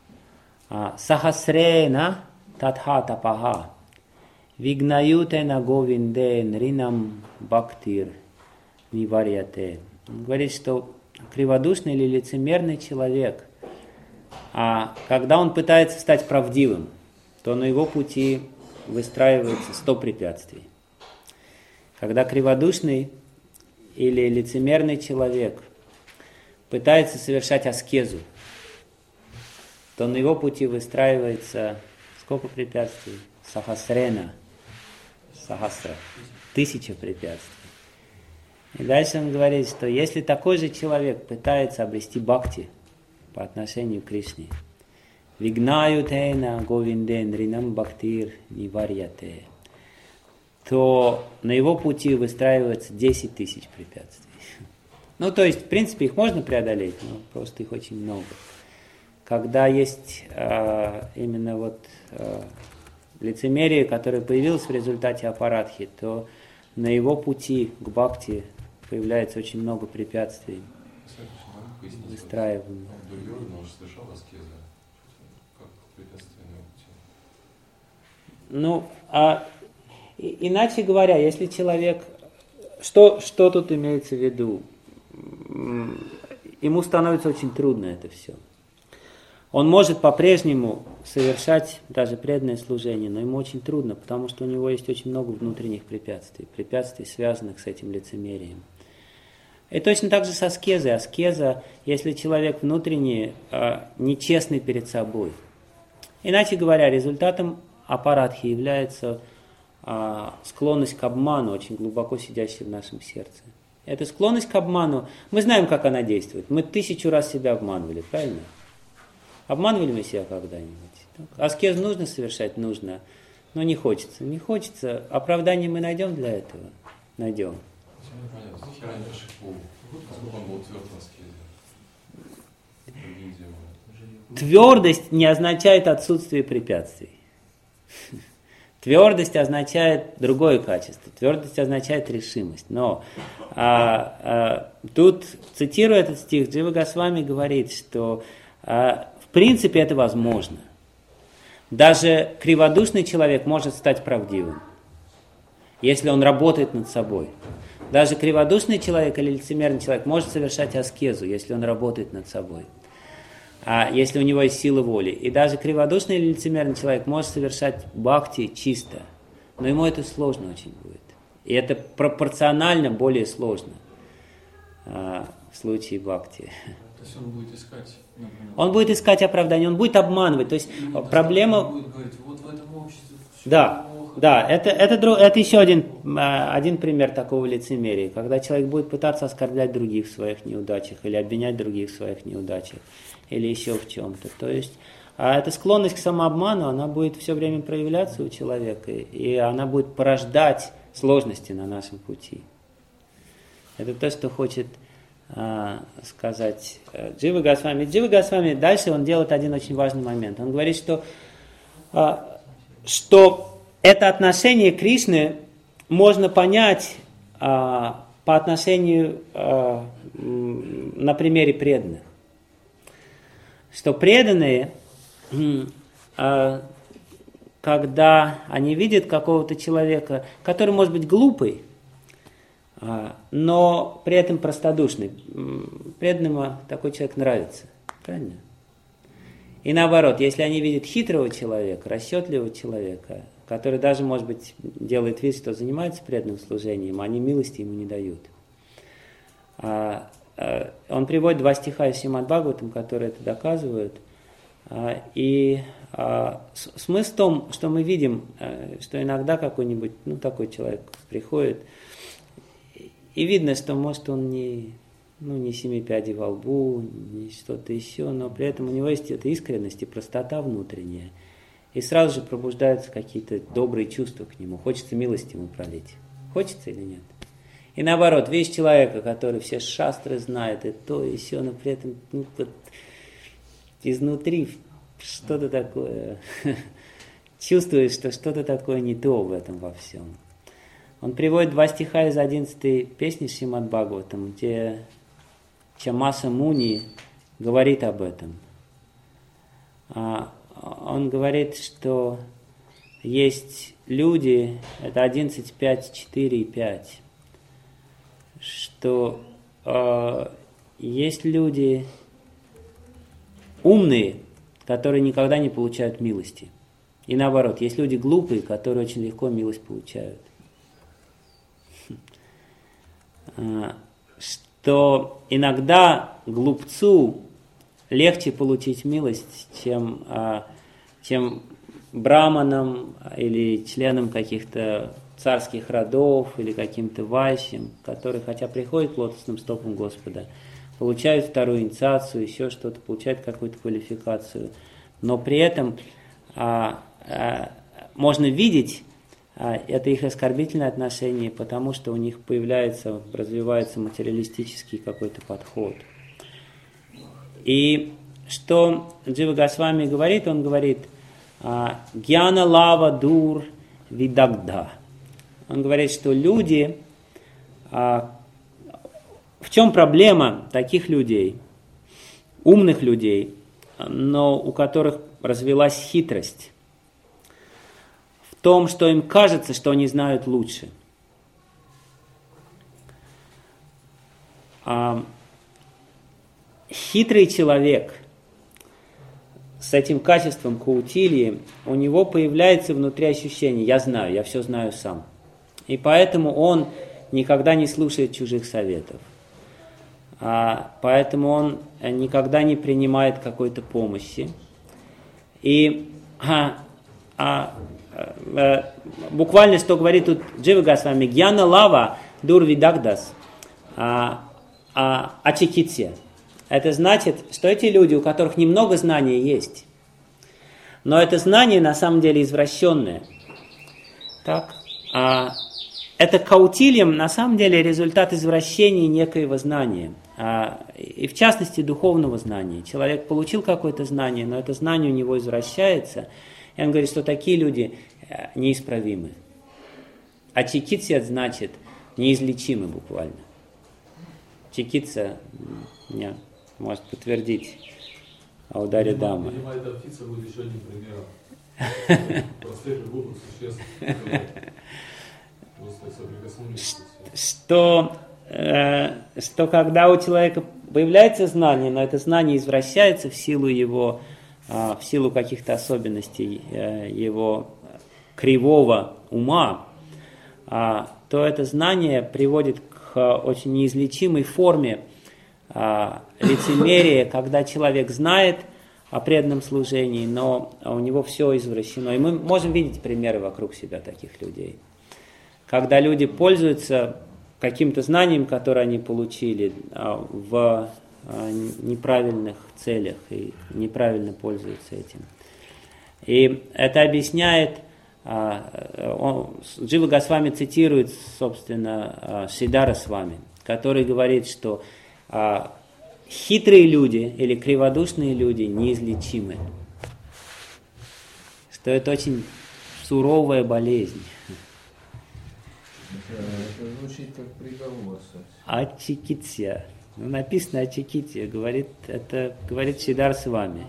сахасрена татха тапаха вигнаютена говинде нринам бхактир ниварьяте». Он говорит, что криводушный или лицемерный человек, а когда он пытается стать правдивым, то на его пути выстраивается сто препятствий. Когда криводушный или лицемерный человек пытается совершать аскезу, то на его пути выстраивается сколько препятствий? Сахасрена. Сахасра. Тысяча препятствий. И дальше он говорит, что если такой же человек пытается обрести бхакти по отношению к Кришне, Вигнаютена говинден ринам бхактир ниварьяте, то на его пути выстраивается десять тысяч препятствий. Ну, то есть, в принципе, их можно преодолеть, но просто их очень много. Когда есть э, именно вот э, лицемерие, которое появилось в результате апарадхи, то на его пути к бхакти появляется очень много препятствий, выстраиваемых. Ну, а и, иначе говоря, если человек, что, что тут имеется в виду? Ему становится очень трудно это все. Он может по-прежнему совершать даже преданное служение, но ему очень трудно, потому что у него есть очень много внутренних препятствий, препятствий, связанных с этим лицемерием. И точно так же с аскезой. Аскеза, если человек внутренне э, нечестный перед собой. Иначе говоря, результатом апарадхи является а, склонность к обману, очень глубоко сидящая в нашем сердце. Эта склонность к обману, мы знаем, как она действует. Мы тысячу раз себя обманывали, правильно? Обманывали мы себя когда-нибудь? Аскезу нужно совершать? Нужно. Но не хочется. Не хочется. Оправдание мы найдем для этого? Найдем. Твердость не означает отсутствие препятствий. Твердость означает другое качество. Твердость означает решимость. Но а, а, тут, цитируя этот стих, Джива Госвами говорит, что а, в принципе это возможно. Даже криводушный человек может стать правдивым, если он работает над собой. Даже криводушный человек или лицемерный человек может совершать аскезу, если он работает над собой. А если у него есть сила воли. И даже криводушный или лицемерный человек может совершать бхакти чисто. Но ему это сложно очень будет. И это пропорционально более сложно а, в случае бхакти. То есть он будет искать... Например, он будет искать оправдание, он будет обманывать. То есть ну, проблема... Он будет говорить, вот в этом обществе да, плохо. Да, это, это, это еще один, один пример такого лицемерия. Когда человек будет пытаться оскорблять других в своих неудачах или обвинять других в своих неудачах. Или еще в чем-то. То есть, а эта склонность к самообману, она будет все время проявляться у человека, и она будет порождать сложности на нашем пути. Это то, что хочет а, сказать Джива Госвами. Джива Госвами дальше он делает один очень важный момент. Он говорит, что, а, что это отношение Кришны можно понять а, по отношению а, на примере преданных. Что преданные, когда они видят какого-то человека, который может быть глупый, но при этом простодушный, преданным такой человек нравится. Правильно? И наоборот, если они видят хитрого человека, расчетливого человека, который даже, может быть, делает вид, что занимается преданным служением, они милости ему не дают. Он приводит два стиха из Шримад Бхагаватам, которые это доказывают. И смысл в том, что мы видим, что иногда какой-нибудь, ну, такой человек приходит, и видно, что может он не, ну, не семи пядей во лбу, не что-то еще, но при этом у него есть эта искренность и простота внутренняя. И сразу же пробуждаются какие-то добрые чувства к нему. Хочется милость ему пролить. Хочется или нет? И наоборот, видишь человека, который все шастры знает, и то, и все, но при этом ну, вот, изнутри что-то такое, чувствуешь, что что-то такое не то в этом во всем. Он приводит два стиха из одиннадцатой песни Шримад Бхагаватам, где Чамаса Муни говорит об этом. Он говорит, что есть люди, это одиннадцать, пять, четыре и пять, что э, есть люди умные, которые никогда не получают милости. И наоборот, есть люди глупые, которые очень легко милость получают. Что иногда глупцу легче получить милость, чем, чем браманам или членам каких-то царских родов или каким-то вайшям, которые, хотя приходят к лотосным стопам Господа, получают вторую инициацию, еще что-то, получают какую-то квалификацию, но при этом а, а, можно видеть а, это их оскорбительное отношение, потому что у них появляется, развивается материалистический какой-то подход. И что Джива Госвами говорит, он говорит «Гьяна лава дур видагда». Он говорит, что люди, в чем проблема таких людей, умных людей, но у которых развилась хитрость, в том, что им кажется, что они знают лучше. Хитрый человек с этим качеством каутилии, у него появляется внутри ощущение «я знаю, я все знаю сам». И поэтому он никогда не слушает чужих советов. А, поэтому он никогда не принимает какой-то помощи. И а, а, а, буквально что говорит тут Джива Госвами, «Гьяна лава дур видагдас а, а, ачикитсия». Это значит, что эти люди, у которых немного знаний есть, но это знание на самом деле извращенное. Так? А это каутилием на самом деле результат извращения некоего знания. А, и в частности духовного знания. Человек получил какое-то знание, но это знание у него извращается. И он говорит, что такие люди неисправимы. А чикитсия значит неизлечимы буквально. Чикитса, нет. Может подтвердить Аудари Дама. Видимо, эта птица будет еще одним примером простых и глупых существ, которые просто соприкоснулись. Что, э, что когда у человека появляется знание, но это знание извращается в силу его, э, в силу каких-то особенностей э, его кривого ума, э, то это знание приводит к очень неизлечимой форме лицемерие, когда человек знает о преданном служении, но у него все извращено. И мы можем видеть примеры вокруг себя таких людей. Когда люди пользуются каким-то знанием, которое они получили, в неправильных целях и неправильно пользуются этим. И это объясняет, Джива Госвами цитирует, собственно, Шридара Свами, который говорит, что А хитрые люди или криводушные люди неизлечимы. Что это очень суровая болезнь. Это звучит как приговор. Ачикитсия. Ну, написано Ачикитсия, говорит, это говорит Шридар Свами.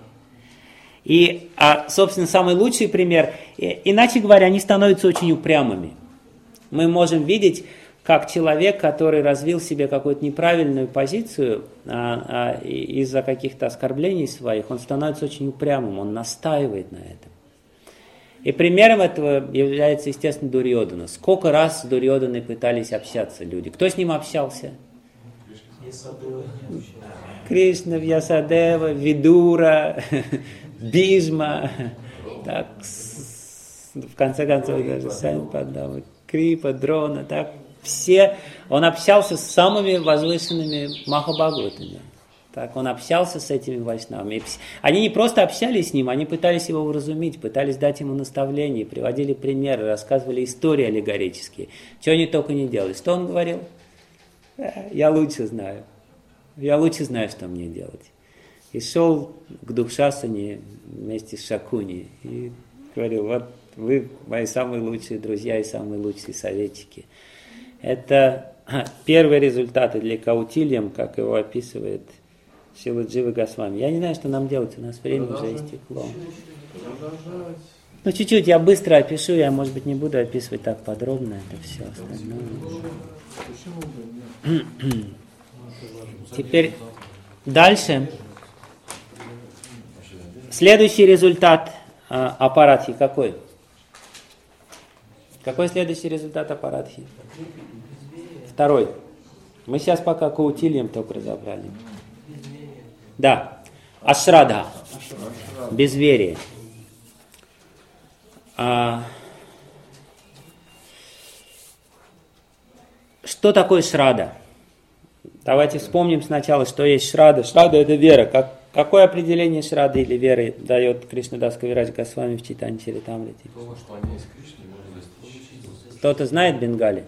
И, а, собственно, самый лучший пример, и, иначе говоря, они становятся очень упрямыми. Мы можем видеть, как человек, который развил в себе какую-то неправильную позицию а, а, из-за каких-то оскорблений своих, он становится очень упрямым, он настаивает на этом. И примером этого является, естественно, Дурьодана. Сколько раз с Дурьоданой пытались общаться люди? Кто с ним общался? Кришна, Вьясадева, Видура, Бижма, так, в конце концов даже Сами Паддава, Крипа, Дрона, так. Все Он общался с самыми возвышенными Махабхагаватами. Так, он общался с этими вайшнавами. Они не просто общались с ним, они пытались его уразуметь, пытались дать ему наставления, приводили примеры, рассказывали истории аллегорические. Чего они только не делали. Что он говорил? Я лучше знаю. Я лучше знаю, что мне делать. И шел к Дукшасане вместе с Шакуни и говорил, вот вы мои самые лучшие друзья и самые лучшие советчики. Это первые результаты для Каутильям, как его описывает Шрила Джива Госвами. Я не знаю, что нам делать, у нас время уже истекло. Ну, чуть-чуть я быстро опишу, я, может быть, не буду описывать так подробно это все остальное. Теперь дальше. Следующий результат а, апаратхи какой? Какой следующий результат апаратхи? Второй. Мы сейчас пока Каутильям только разобрали. Да. Ашрада. Безверие. А, что такое шрада? Давайте вспомним сначала, что есть шрада. Шрада – это вера. Как, какое определение шрады или веры дает Кришнадас Кавирадж Госвами в Чайтанья Чаритамрите? Кто-то знает бенгали?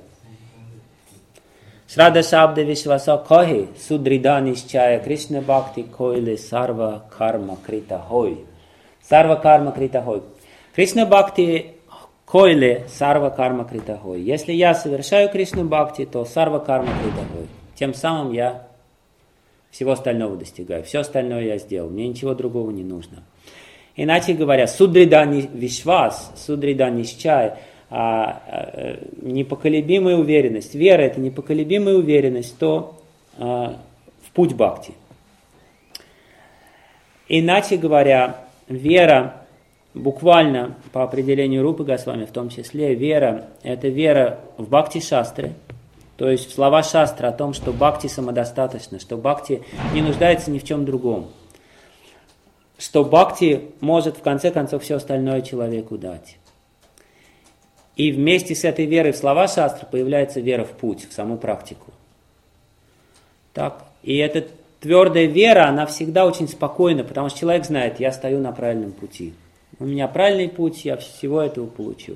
Шрада шабда вишваса кахи, судрида нишчая, Кришна бхакти койле сарва карма крита хой. Сарва карма крита хой. Кришна бхакти койле сарва карма крита хой. Если я совершаю Кришна бхакти, то сарва карма крита хой. Тем самым я всего остального достигаю. Все остальное я сделал. Мне ничего другого не нужно. Иначе говоря, судрида вишвас, судрида нишчая, А, а, непоколебимая уверенность. Вера – это непоколебимая уверенность, то а, в путь бхакти. Иначе говоря, вера, буквально по определению Рупы Госвами, в том числе, вера – это вера в бхакти-шастры, то есть в слова шастра о том, что бхакти самодостаточно, что бхакти не нуждается ни в чем другом, что бхакти может в конце концов все остальное человеку дать. И вместе с этой верой в слова шастры появляется вера в путь, в саму практику. Так. И эта твердая вера, она всегда очень спокойна, потому что человек знает, я стою на правильном пути. У меня правильный путь, я всего этого получу.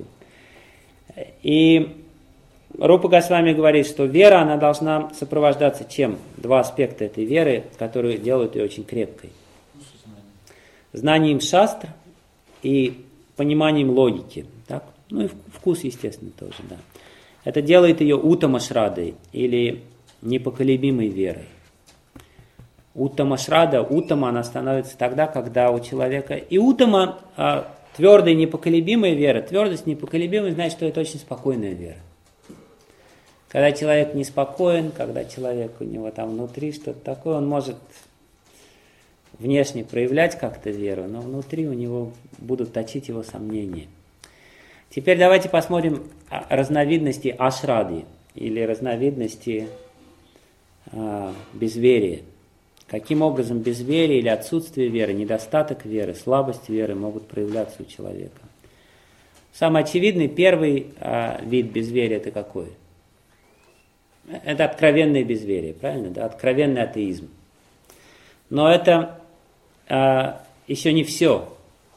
И Рупа Госвами говорит, что вера, она должна сопровождаться чем? Два аспекта этой веры, которые делают ее очень крепкой. Знанием шастр и пониманием логики. Так? Ну и вкус, естественно, тоже, да. Это делает ее уттама шрадой, или непоколебимой верой. Уттама шрада, уттама, она становится тогда, когда у человека... И уттама, а, твердая, непоколебимая вера, твердость, непоколебимая, значит, что это очень спокойная вера. Когда человек неспокоен, когда человек у него там внутри что-то такое, он может внешне проявлять как-то веру, но внутри у него будут точить его сомнения. Теперь давайте посмотрим разновидности ашрады, или разновидности а, безверия. Каким образом безверие или отсутствие веры, недостаток веры, слабость веры могут проявляться у человека. Самый очевидный первый а, вид безверия это какой? Это откровенное безверие, правильно? Да? Откровенный атеизм. Но это а, еще не все.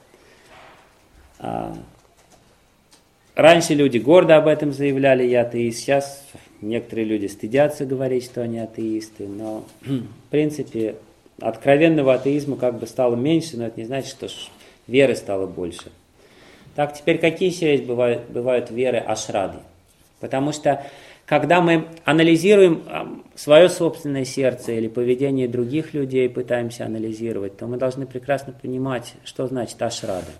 А, раньше люди гордо об этом заявляли, я атеист. Сейчас некоторые люди стыдятся говорить, что они атеисты. Но, в принципе, откровенного атеизма как бы стало меньше, но это не значит, что веры стало больше. Так, теперь какие еще есть бывают, бывают веры ашрады? Потому что когда мы анализируем свое собственное сердце или поведение других людей, пытаемся анализировать, то мы должны прекрасно понимать, что значит ашрада.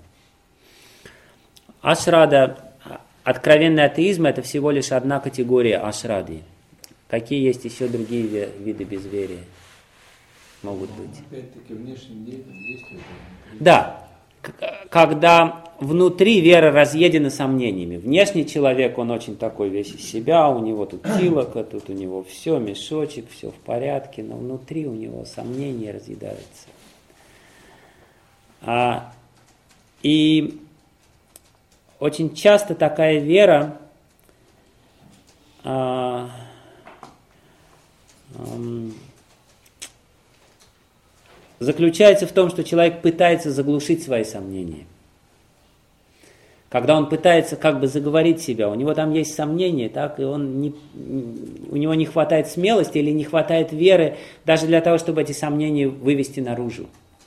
Ашрада, откровенный атеизм, это всего лишь одна категория ашрады. Какие есть еще другие виды безверия? Могут быть. Опять-таки внешним действием. Да. Когда внутри вера разъедена сомнениями. Внешний человек, он очень такой весь из себя, у него тут килока, тут у него все, мешочек, все в порядке, но внутри у него сомнения разъедаются. А, и очень часто такая вера, а, заключается в том, что человек пытается заглушить свои сомнения. Когда он пытается как бы заговорить себя, у него там есть сомнения, так, и он не, у него не хватает смелости или не хватает веры даже для того, чтобы эти сомнения вывести наружу.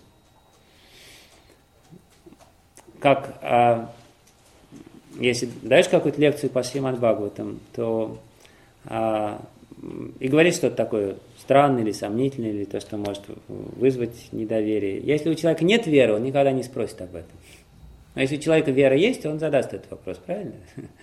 Как, а, если даешь какую-то лекцию по Шримад Бхагаватам, то а, и говоришь что-то такое странное или сомнительное, или то, что может вызвать недоверие. Если у человека нет веры, он никогда не спросит об этом. Но если у человека вера есть, он задаст этот вопрос, правильно?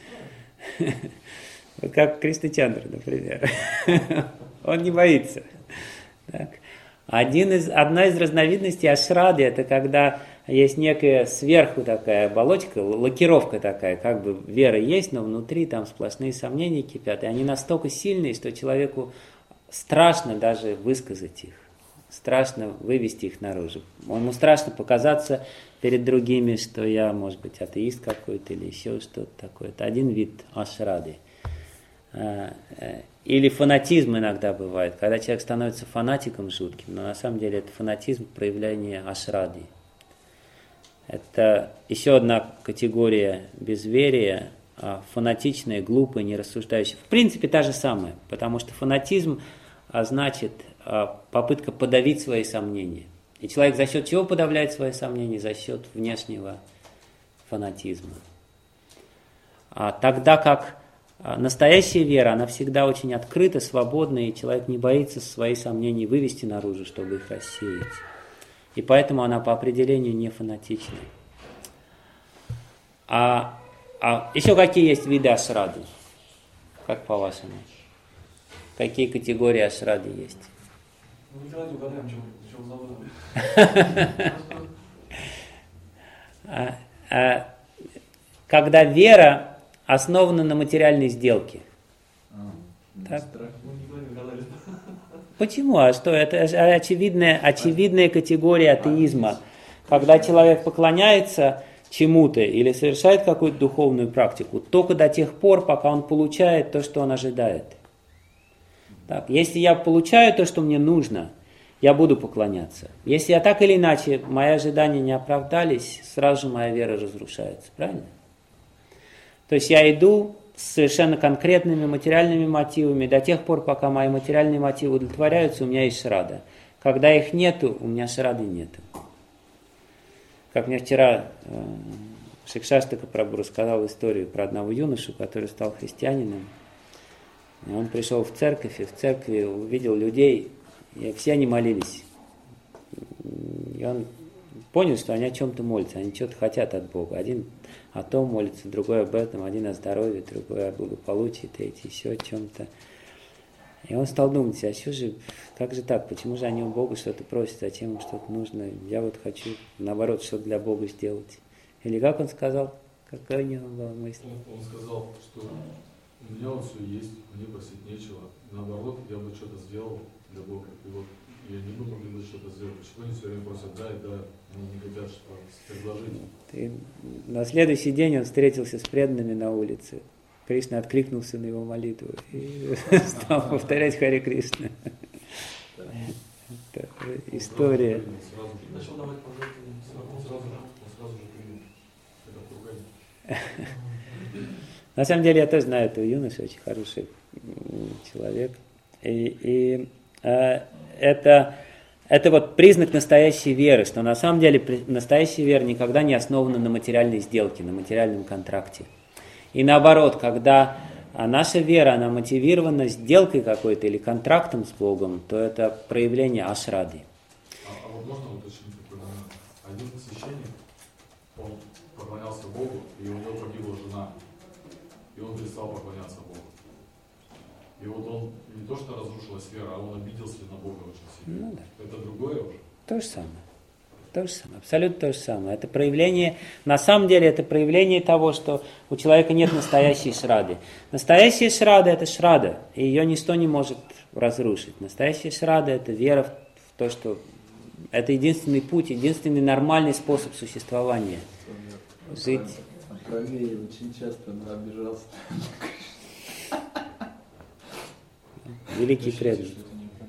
Вот как Кришна Чандра, например. Он не боится. Так. Один из, одна из разновидностей ашрады — это когда есть некая сверху такая оболочка, лакировка такая, как бы вера есть, но внутри там сплошные сомнения кипят. И они настолько сильные, что человеку страшно даже высказать их. Страшно вывести их наружу. Ему страшно показаться перед другими, что я, может быть, атеист какой-то или еще что-то такое. Это один вид ашрады. Или фанатизм иногда бывает, когда человек становится фанатиком жутким, но на самом деле это фанатизм проявления ашрады. Это еще одна категория безверия, фанатичная, глупая, нерассуждающая. В принципе, та же самая, потому что фанатизм значит попытка подавить свои сомнения. И человек за счет чего подавляет свои сомнения? За счет внешнего фанатизма. А тогда как настоящая вера, она всегда очень открыта, свободна, и человек не боится свои сомнения вывести наружу, чтобы их рассеять. И поэтому она по определению не фанатична. А, а еще какие есть виды ашрады? Как по-вашему? Какие категории ашрады есть? Ну, никогда не угадаем, чем Когда вера основана на материальной сделке. А, так? Ну, Почему? А что? Это очевидная, очевидная категория атеизма. Когда человек поклоняется чему-то или совершает какую-то духовную практику, только до тех пор, пока он получает то, что он ожидает. Так, если я получаю то, что мне нужно, я буду поклоняться. Если я так или иначе, мои ожидания не оправдались, сразу же моя вера разрушается. Правильно? То есть я иду с совершенно конкретными материальными мотивами до тех пор, пока мои материальные мотивы удовлетворяются, у меня есть шрада. Когда их нету, у меня шрады нету. Как мне вчера э, Шикшаштака Прабху рассказал историю про одного юношу, который стал христианином. И он пришел в церковь, и в церкви увидел людей, и все они молились. И он понял, что они о чем-то молятся, они что-то хотят от Бога. Один о том молится, другой об этом, один о здоровье, другой о благополучии, третий еще о чем-то. И он стал думать, а что же, как же так, почему же они у Бога что-то просят, зачем им что-то нужно, я вот хочу, наоборот, что-то для Бога сделать. Или как он сказал, какая у него была мысль? Он, он сказал, что у меня вот все есть, мне просить нечего, наоборот, я бы что-то сделал для Бога, и вот я не буду могли что-то сделать, почему они все время просят, да, и да, они не хотят что-то предложить. И на следующий день он встретился с преданными на улице. Кришна откликнулся на его молитву и стал повторять Харе Кришна. Это история. Начал давать пожертвования сразу же. Сразу же На самом деле я тоже знаю этого юношу, очень хороший человек. И, и э, это, это вот признак настоящей веры, что на самом деле настоящая вера никогда не основана на материальной сделке, на материальном контракте. И наоборот, когда наша вера, она мотивирована сделкой какой-то или контрактом с Богом, то это проявление ашрады. А, а вот можно уточнить такой момент? Один священник, он поклонялся Богу, и у него погибла жена, и он перестал поклоняться Богу. И вот он не то что разрушилась вера, а он обиделся на Бога очень сильно. Ну, да. Это другое уже? То же самое. То же самое, абсолютно то же самое. Это проявление, на самом деле это проявление того, что у человека нет настоящей шрады. Настоящая шрада — это шрада, и ее ничто не может разрушить. Настоящая шрада — это вера в то, что это единственный путь, единственный нормальный способ существования. Жить. Правее очень часто обижался. Великий преданный.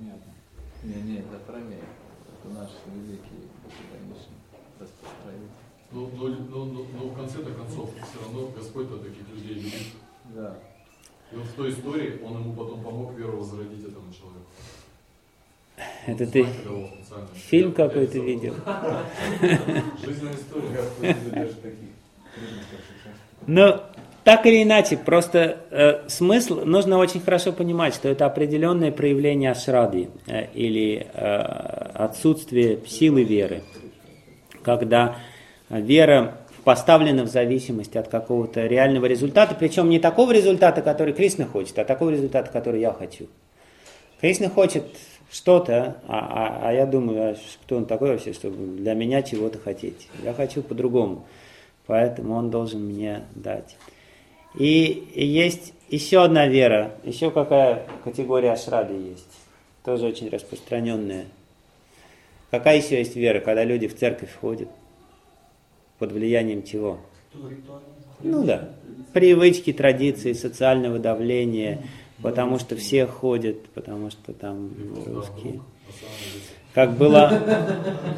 Не, не, это правее. Это наши великие, конечно, распространители. Ну, но, но, но, но в конце-то концов, все равно Господь-то таких людей любит. Да. И вот в той истории он ему потом помог веру возродить этому человеку. Это ты фильм какой-то видел? Жизненная история. Господь даже таких. Ну, так или иначе, просто э, смысл, нужно очень хорошо понимать, что это определенное проявление ашрады э, или э, отсутствие силы веры, когда вера поставлена в зависимость от какого-то реального результата, причем не такого результата, который Кришна хочет, а такого результата, который я хочу. Кришна хочет что-то, а, а, а я думаю, а кто он такой вообще, чтобы для меня чего-то хотеть. Я хочу по-другому, поэтому он должен мне дать. И, и есть еще одна вера, еще какая категория ашрады есть, тоже очень распространенная. Какая еще есть вера, когда люди в церковь ходят? Под влиянием чего? Ну да, привычки, традиции, социального давления, потому что все ходят, потому что там русские. Как была,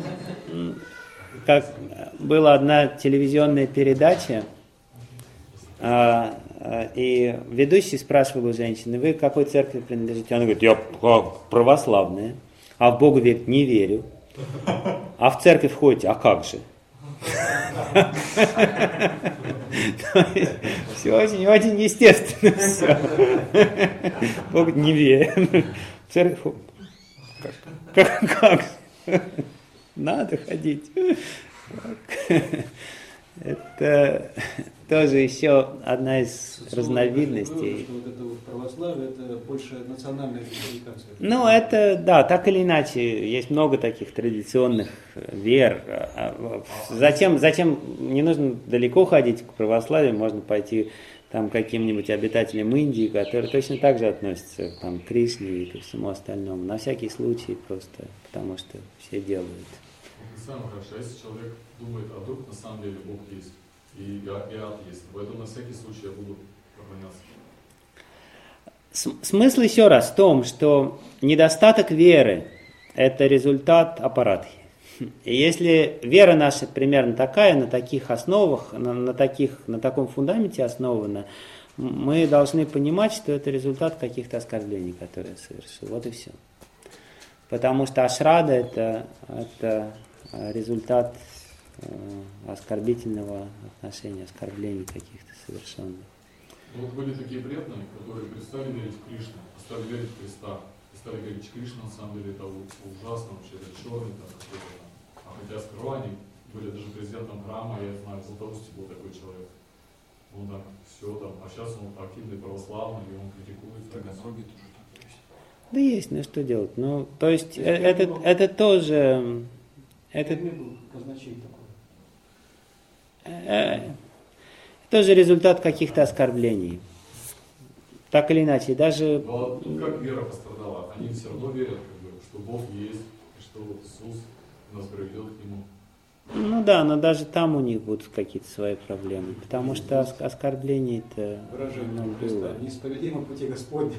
как была одна телевизионная передача, и ведущий спрашивал у женщины: вы к какой церкви принадлежите? Она говорит: я православная, а в Бога верить не верю. А в церковь ходите? А как же? Все очень, очень естественно. Все. Бог не верит. Церковь. Как? Как? Надо ходить. Это тоже еще одна из разновидностей. Что вот это вот православие, это больше национальная идентификация. Ну, это, да, так или иначе, есть много таких традиционных вер. Зачем, зачем не нужно далеко ходить к православию, можно пойти там, к каким-нибудь обитателям Индии, которые точно так же относятся там, к Кришне и ко всему остальному. На всякий случай просто, потому что все делают. Самое хорошо, если человек думает, а вдруг на самом деле Бог есть, и, и ад есть, поэтому на всякий случай я буду поклоняться. Смысл еще раз в том, что недостаток веры – это результат аппаратхи. И если вера наша примерно такая, на таких основах, на, на, таких, на таком фундаменте основана, мы должны понимать, что это результат каких-то оскорблений, которые я совершил. Вот и все. Потому что ашрада – это, это результат э, оскорбительного отношения, оскорблений каких-то совершенных. Вот были такие преданные, которые перестали верить в Кришну, стали верить в Христа, и стали говорить, что Кришна на самом деле это ужасно, вообще это черный там какой-то там. А хотя сперва они были даже президентом храма, я знаю, в Златоусте был такой человек. Он там все там, а сейчас он активный православный, и он критикует. Так, а тоже есть. Да есть, ну что делать? Ну, то есть, э, это, это тоже... Это э, тоже результат каких-то оскорблений. Так или иначе, даже... Но тут как вера пострадала? Они все равно верят, как бы, что Бог есть, и что вот Иисус нас приведет к Нему. Ну да, но даже там у них будут какие-то свои проблемы, потому что оскорблений-то ну, было. Неисповедимы пути Господни.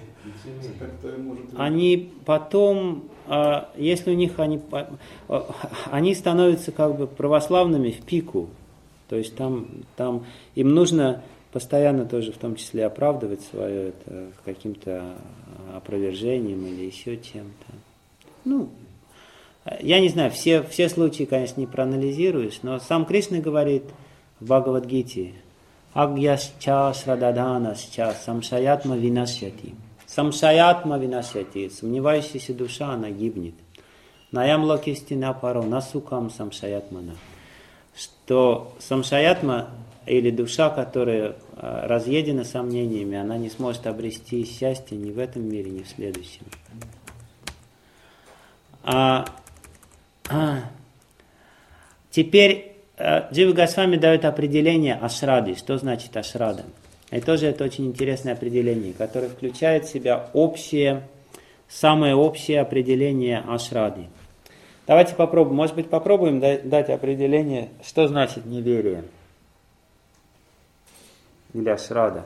Они потом, если у них они, они становятся как бы православными в пику, то есть там, там им нужно постоянно тоже в том числе оправдывать свое это каким-то опровержением или еще чем-то. Ну, я не знаю, все, все случаи, конечно, не проанализируешь, но сам Кришна говорит в Бхагавад-гите: «Агьясча шрададана-сча самшаятма винашяти». Самшаятма винашяти. Сомневающаяся душа, она гибнет. Наям локисти на паро, насукам самшаятмана. Что самшаятма, или душа, которая разъедена сомнениями, она не сможет обрести счастье ни в этом мире, ни в следующем. А А, теперь э, Джива Госвами дает определение ашрады. Что значит ашрада? И тоже это очень интересное определение, которое включает в себя общее, самое общее определение ашрады. Давайте попробуем. Может быть, попробуем дать определение, что значит неверие. Или ашрада.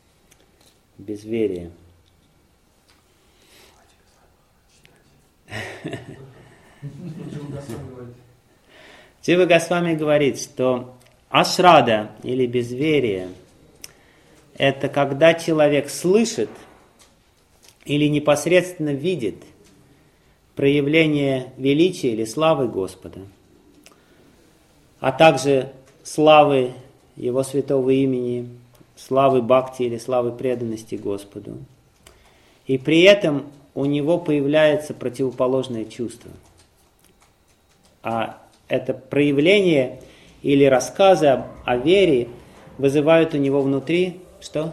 Безверие. Джива Госвами говорит, что ашрада или безверие – это когда человек слышит или непосредственно видит проявление величия или славы Господа, а также славы Его святого имени, славы бхакти или славы преданности Господу. И при этом у него появляется противоположное чувство. А это проявление или рассказы о, о вере вызывают у него внутри что?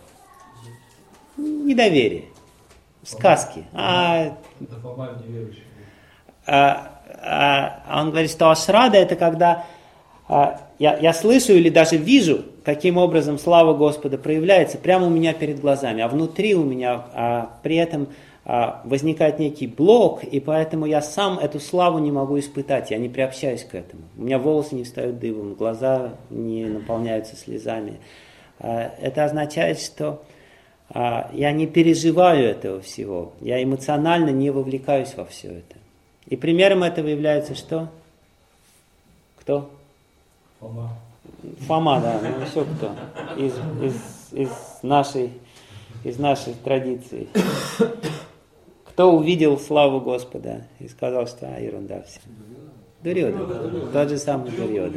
Недоверие. Сказки. А, а, а, он говорит, что ашрада это когда а, я, я слышу или даже вижу, каким образом слава Господа проявляется прямо у меня перед глазами, а внутри у меня а, при этом а, возникает некий блок, и поэтому я сам эту славу не могу испытать, я не приобщаюсь к этому. У меня волосы не встают дыбом, глаза не наполняются слезами. А, это означает, что а, я не переживаю этого всего, я эмоционально не вовлекаюсь во все это. И примером этого является что? Кто? Фома. Фома, да, ну еще кто? Из, из, из, нашей, из нашей традиции. Кто увидел славу Господа и сказал, что а, ерунда все. Дурьодан. Тот же самый Дурьодан.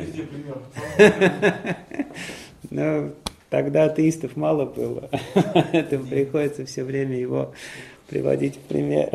Ну, тогда атеистов мало было. Это приходится все время его приводить в пример.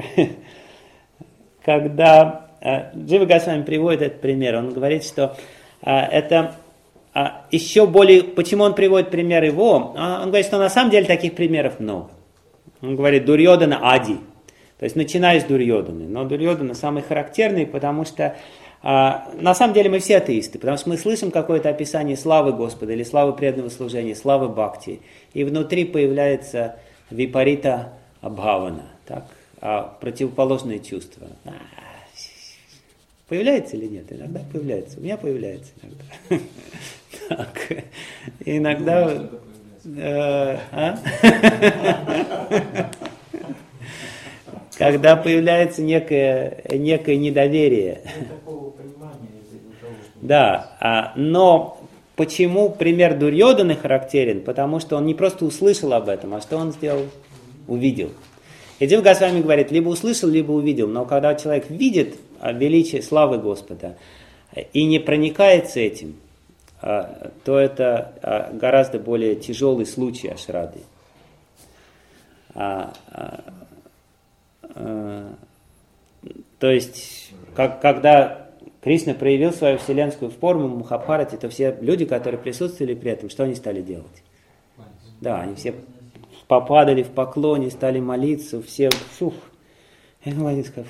Когда Джива Госвами приводит этот пример, он говорит, что это еще более... Почему он приводит пример его? Он говорит, что на самом деле таких примеров много. Он говорит, Дурьодана Ади. То есть начиная с Дурьоданы. Но Дурьодана самый характерный, потому что на самом деле мы все атеисты, потому что мы слышим какое-то описание славы Господа или славы преданного служения, славы бхакти, и внутри появляется випарита абхавана, так? А противоположное чувство. Появляется или нет? Иногда появляется. У меня появляется иногда. Так. Иногда... Э, а? Когда появляется некое, некое недоверие. Да, а, но почему пример Дурьоданы характерен? Потому что он не просто услышал об этом, а что он сделал? Увидел. И Джива Госвами говорит, либо услышал, либо увидел. Но когда человек видит величие славы Господа и не проникается этим, то это гораздо более тяжелый случай ашрады. То есть, как, когда Кришна проявил свою вселенскую форму в Махабхарате, то все люди, которые присутствовали при этом, что они стали делать? Да, они все попадали в поклоне, стали молиться, все, фух. И молодец, как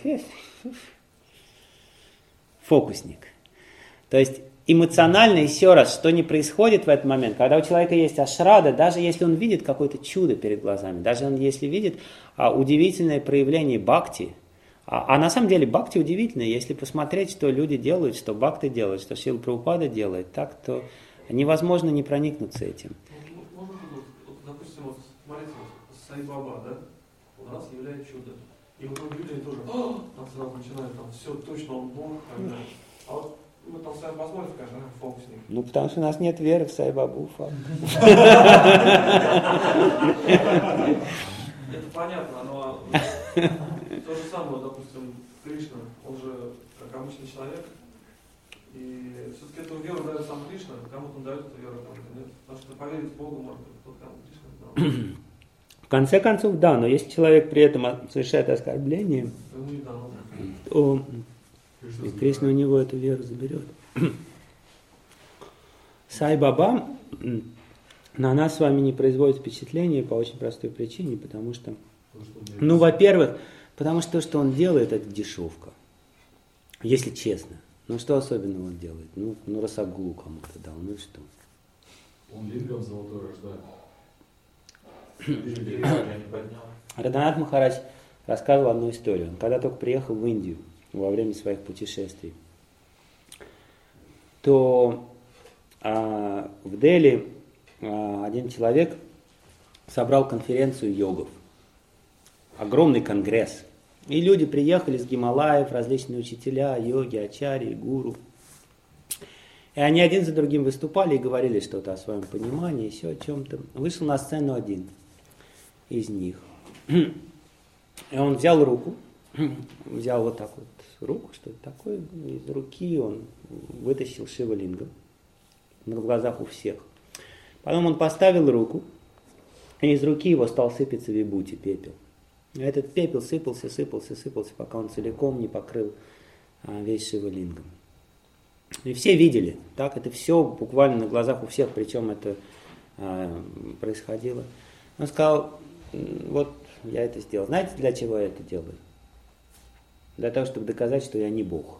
фокусник. То есть эмоционально еще раз, что не происходит в этот момент, когда у человека есть ашрада, даже если он видит какое-то чудо перед глазами, даже он, если видит а, удивительное проявление бхакти, а, а на самом деле бхакти удивительное, если посмотреть, что люди делают, что бхакти делают, что Шрила Прабхупада делает, так, то невозможно не проникнуться этим. Допустим, вот, смотрите, вот, Сай-Баба, да, у нас является чудо. И вот люди тоже там сразу начинают, там, все, точно он Бог, так далее. А вот мы там с вами посмотрим, скажем, а, фокусник. Ну, потому что у нас нет веры в Сай-Бабу. Это понятно, но то же самое, допустим, Кришна, он же как обычный человек, и все-таки эту веру дает сам Кришна, кому-то он дает эту веру, кому-то нет. Потому что поверить в Бога может быть, кто кому Кришна дал. В конце концов, да, но если человек при этом совершает оскорбление, то и Кришна у него эту веру заберет. Сай-Баба на нас с вами не производит впечатления по очень простой причине, потому что, ну, во-первых, потому что то, что он делает, это дешевка. Если честно. Ну, что особенного он делает? Ну, ну Расагулу кому-то дал, ну и что? Он лингам золотой рождает. Радханат Махарадж рассказывал одну историю. Он когда только приехал в Индию во время своих путешествий, то а, в Дели а, один человек собрал конференцию йогов. Огромный конгресс. И люди приехали с Гималаев, различные учителя, йоги, ачарьи, гуру. И они один за другим выступали и говорили что-то о своем понимании, еще о чем-то. Вышел на сцену один из них. И он взял руку, взял вот так вот руку, что это такое, из руки он вытащил Шива-лингу на глазах у всех. Потом он поставил руку, и из руки его стал сыпаться вибхути, пепел. И этот пепел сыпался, сыпался, сыпался, пока он целиком не покрыл а, весь Шива-лингом. И все видели, так, это все буквально на глазах у всех, причем это а, происходило. Он сказал, вот я это сделал. Знаете, для чего я это делаю? Для того, чтобы доказать, что я не Бог.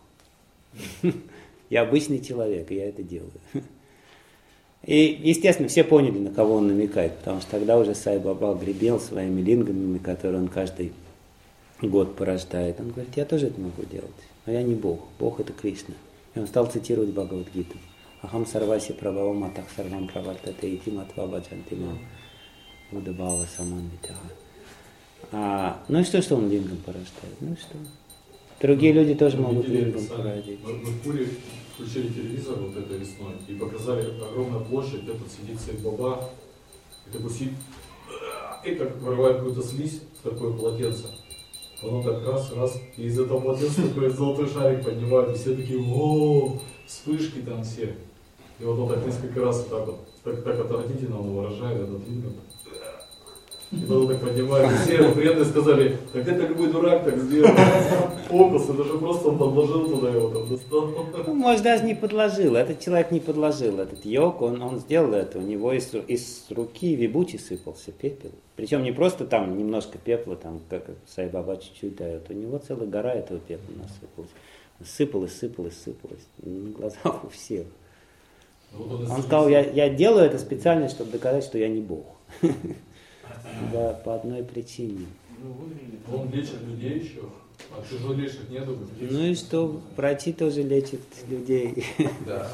Я обычный человек, и я это делаю. И, естественно, все поняли, на кого он намекает, потому что тогда уже Сай Баба гребел своими лингами, которые он каждый год порождает. Он говорит, я тоже это могу делать, но я не Бог. Бог это Кришна. И он стал цитировать Бхагавад-гиту. Ахам сарваси прабхавам атах сарвам правартате ити матва баджантимам удабава саманвитага. А, ну и что, что он лингом порождает? Ну и что? Другие люди тоже мы могут видели, лингом сами, породить. Мы, мы в Пуле включили телевизор вот этой весной и показали огромную площадь, где-то сидит Сай Баба, и такой сидит, и так вырывает какую-то слизь в такое полотенце. Он так раз, раз, и из этого полотенца такой золотой шарик поднимает, и все такие, о, вспышки там все. И вот он так несколько раз вот так вот, так, так отвратительно он выражает этот лингом. И потом так поднимает, и все его преданные сказали, так это любой дурак так сделал. Фокус, это же просто он подложил туда его, там достал. Ну, может, даже не подложил, этот человек не подложил, этот йог, он, он сделал это, у него из, из руки вибхути сыпался пепел. Причем не просто там немножко пепла, там, как Сай Баба чуть-чуть дает, у него целая гора этого пепла насыпалась. Сыпалось, сыпалось, сыпалось, на глазах у всех. Вот он он сказал, я, я делаю это специально, чтобы доказать, что я не Бог. Да, по одной причине. Он лечит людей еще, а тяжелейших нету. Ну и что, врачи тоже лечат людей. Да,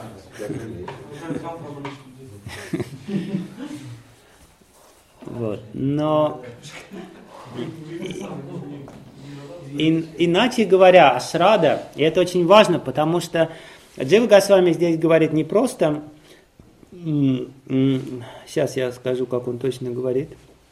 вот, но и, иначе говоря, ашрада, и это очень важно, потому что Джива Госвами здесь говорит не просто, сейчас я скажу, как он точно говорит,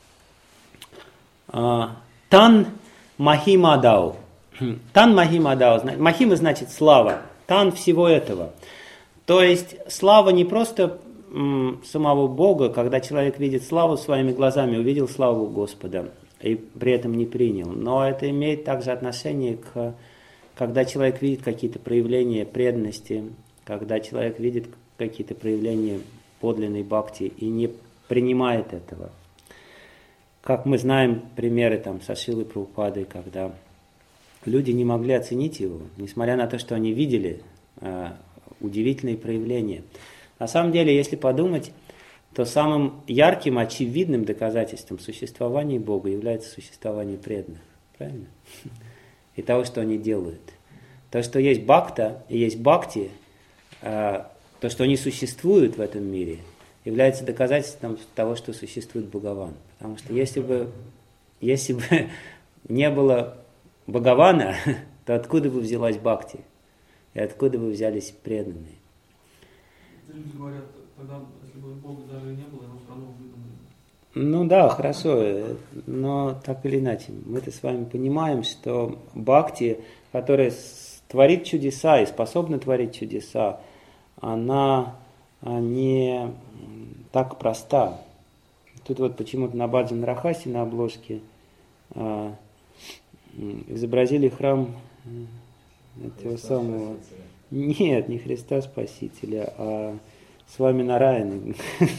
Тан Махимадау. Тан Махимадау. Махима значит слава. Тан всего этого. То есть слава не просто м, самого Бога, когда человек видит славу своими глазами, увидел славу Господа и при этом не принял. Но это имеет также отношение к, когда человек видит какие-то проявления преданности, когда человек видит какие-то проявления подлинной бхакти и не принимает этого. Как мы знаем примеры там, со Шилой Прабхупадой, когда люди не могли оценить его, несмотря на то, что они видели э, удивительные проявления. На самом деле, если подумать, то самым ярким, очевидным доказательством существования Бога является существование преданных. Правильно? И того, что они делают. То, что есть бхакта и есть бхакти, э, то, что они существуют в этом мире, является доказательством того, что существует Бхагаван. Потому что если бы, если бы не было Бхагавана, то откуда бы взялась бхакти? И откуда бы взялись преданные? Люди говорят, тогда, если бы Бога даже и не было, его все равно выдумали. Ну да, хорошо, но так или иначе, мы-то с вами понимаем, что бхакти, которая творит чудеса и способна творить чудеса, она не так проста. Тут вот почему-то на Баджан Рахасе на обложке а, изобразили храм этого Христа самого... Спасителя. Нет, не Христа Спасителя, а с вами Нараяна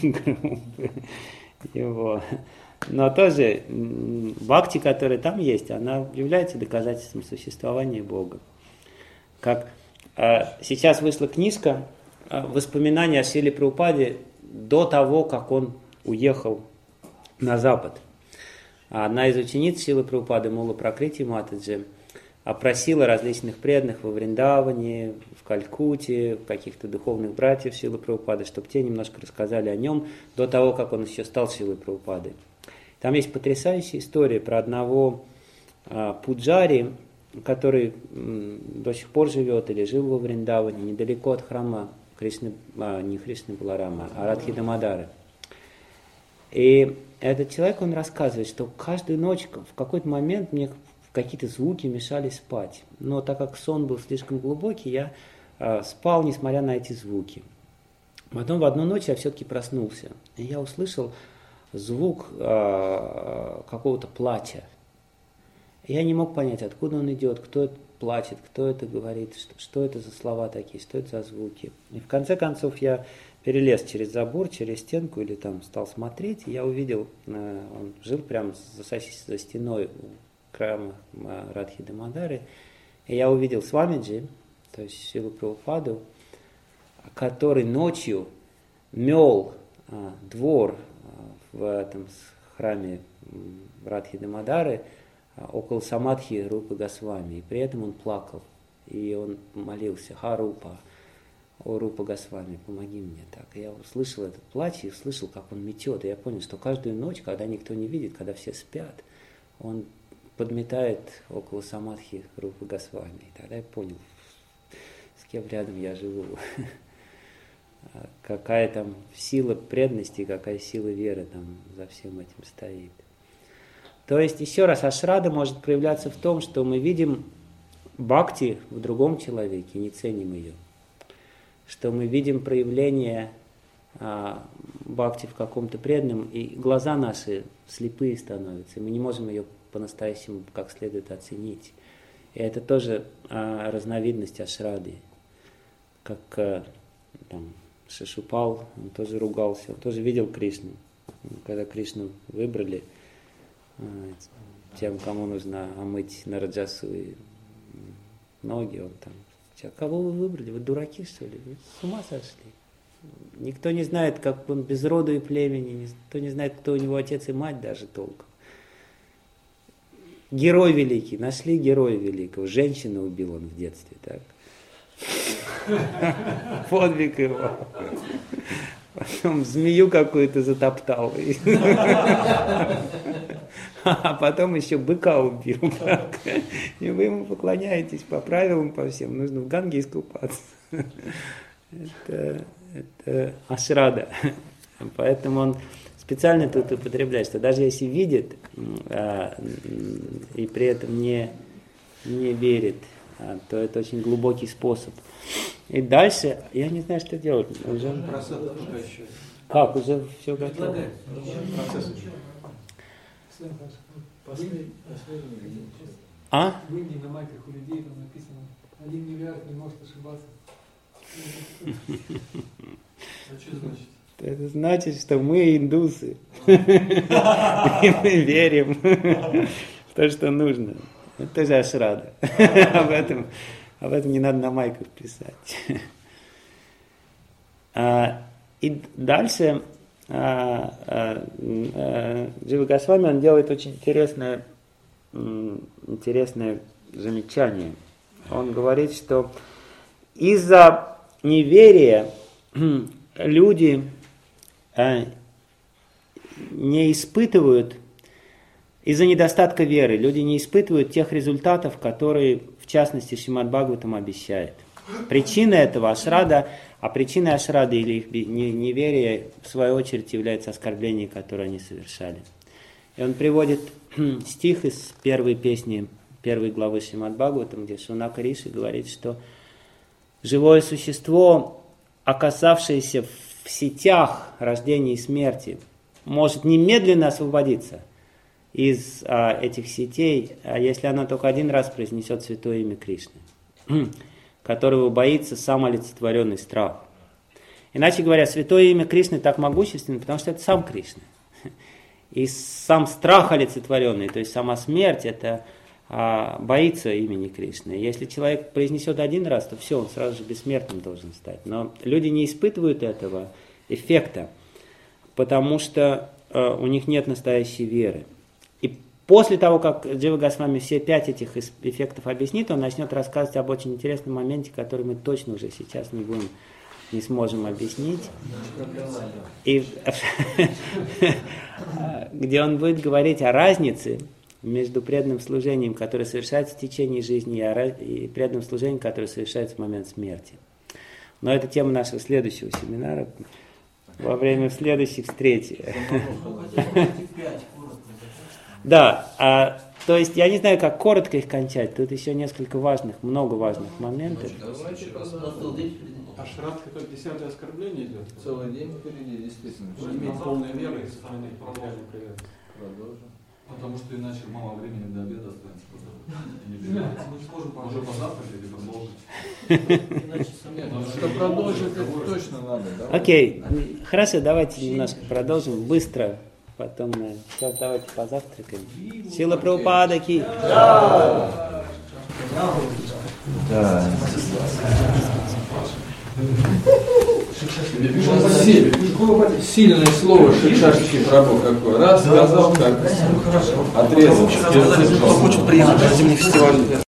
его. Но тоже бхакти, которая там есть, она является доказательством существования Бога. Как а, сейчас вышла книжка «Воспоминания о Шриле Прабхупаде» до того, как он уехал на Запад. Одна из учениц Шрилы Прабхупады, Мула Пракрити Матаджи, опросила различных преданных во Вриндаване, в Калькутте, каких-то духовных братьев Шрилы Прабхупады, чтобы те немножко рассказали о нем до того, как он еще стал Шрилой Прабхупадой. Там есть потрясающая история про одного Пуджари, который до сих пор живет или жил во Вриндаване, недалеко от храма Кришны, а, не Кришны Баларама, а Радхи Дамодары. И этот человек, он рассказывает, что каждую ночь, в какой-то момент мне какие-то звуки мешали спать. Но так как сон был слишком глубокий, я а, спал, несмотря на эти звуки. Потом в одну ночь я все-таки проснулся, и я услышал звук а, какого-то плача. Я не мог понять, откуда он идет, кто это плачет, кто это говорит, что, что это за слова такие, что это за звуки. И в конце концов я перелез через забор, через стенку или там стал смотреть, и я увидел, он жил прямо за, за стеной у храма Радхи Дамодары, и я увидел Свамиджи, то есть Шрилу Прабхупаду, который ночью мел а, двор а, в этом храме Радхи Дамодары около самадхи Рупы Госвами, и при этом он плакал, и он молился: «Ха-Рупа, о Рупа Госвами, помоги мне». Так, и я услышал этот плач и услышал, как он метет, и я понял, что каждую ночь, когда никто не видит, когда все спят, он подметает около самадхи Рупы Госвами. И тогда я понял, с кем рядом я живу, какая там сила преданности, какая сила веры там за всем этим стоит. То есть, еще раз, ашрада может проявляться в том, что мы видим бхакти в другом человеке, не ценим ее. Что мы видим проявление а, бхакти в каком-то преданном, и глаза наши слепые становятся, и мы не можем ее по-настоящему как следует оценить. И это тоже а, разновидность ашрады. Как а, там, Шишупал, он тоже ругался, он тоже видел Кришну. Когда Кришну выбрали тем, кому нужно омыть Нараджасу и ноги, он там: «Кого вы выбрали? Вы дураки, что ли? Вы с ума сошли? Никто не знает, как он без роду и племени, никто не знает, кто у него отец и мать даже толком. Герой великий, нашли героя великого, женщину убил он в детстве, так? Подвиг его. Потом змею какую-то затоптал. А потом еще быка убил. Так. И вы ему поклоняетесь по правилам, по всем. Нужно в Ганге искупаться. Это, это ашрада. Поэтому он специально тут употребляет, что даже если видит а, и при этом не, не верит, а, то это очень глубокий способ. И дальше, я не знаю, что делать. Уже... Как? Уже все готово? А? В Индии на майках у людей там написано: один миллиард не может ошибаться. А что значит? Это значит, что мы индусы. И мы верим в то, что нужно. Это же ашрада. Об этом, об этом не надо на майках писать. И дальше Джива Госвами, он делает очень интересное, интересное замечание. Он говорит, что из-за неверия люди не испытывают, из-за недостатка веры, люди не испытывают тех результатов, которые, в частности, Шримад Бхагаватам обещает. Причина этого ашрада, а причиной ашрады или их неверия, в свою очередь, является оскорбление, которое они совершали. И он приводит стих из первой песни, первой главы Шримад Бхагаватам, где Шунака Риши говорит, что живое существо, оказавшееся в сетях рождения и смерти, может немедленно освободиться из а, этих сетей, а если она только один раз произнесет святое имя Кришны, которого боится сам олицетворенный страх. Иначе говоря, святое имя Кришны так могущественно, потому что это сам Кришна. И сам страх олицетворенный, то есть сама смерть, это а, боится имени Кришны. Если человек произнесет один раз, то все, он сразу же бессмертным должен стать. Но люди не испытывают этого эффекта, потому что а, у них нет настоящей веры. И после того, как Джива Госвами все пять этих эффектов объяснит, он начнет рассказывать об очень интересном моменте, который мы точно уже сейчас не будем, не сможем объяснить. И где он будет говорить о разнице между преданным служением, которое совершается в течение жизни, и преданным служением, которое совершается в момент смерти. Но это тема нашего следующего семинара во время следующей встречи. Да, а, то есть я не знаю, как коротко их кончать. Тут еще несколько важных, много важных моментов. А шрат, как десятое оскорбление идет? Целый день впереди, действительно. Иметь полной веры и сохранять продолжим привет. Продолжим. Потому что иначе мало времени до обеда останется. Мы не сможем уже позавтракать и продолжить. Нет, что продолжить, это точно надо. Окей, хорошо, давайте немножко продолжим быстро. Потом мы сейчас давайте позавтракаем. Сила Прабхупада ки. Да. Сильное слово Шикшашки Прабху какое. Раз сказал, как отрезал. Хочет приехать на зимний фестиваль.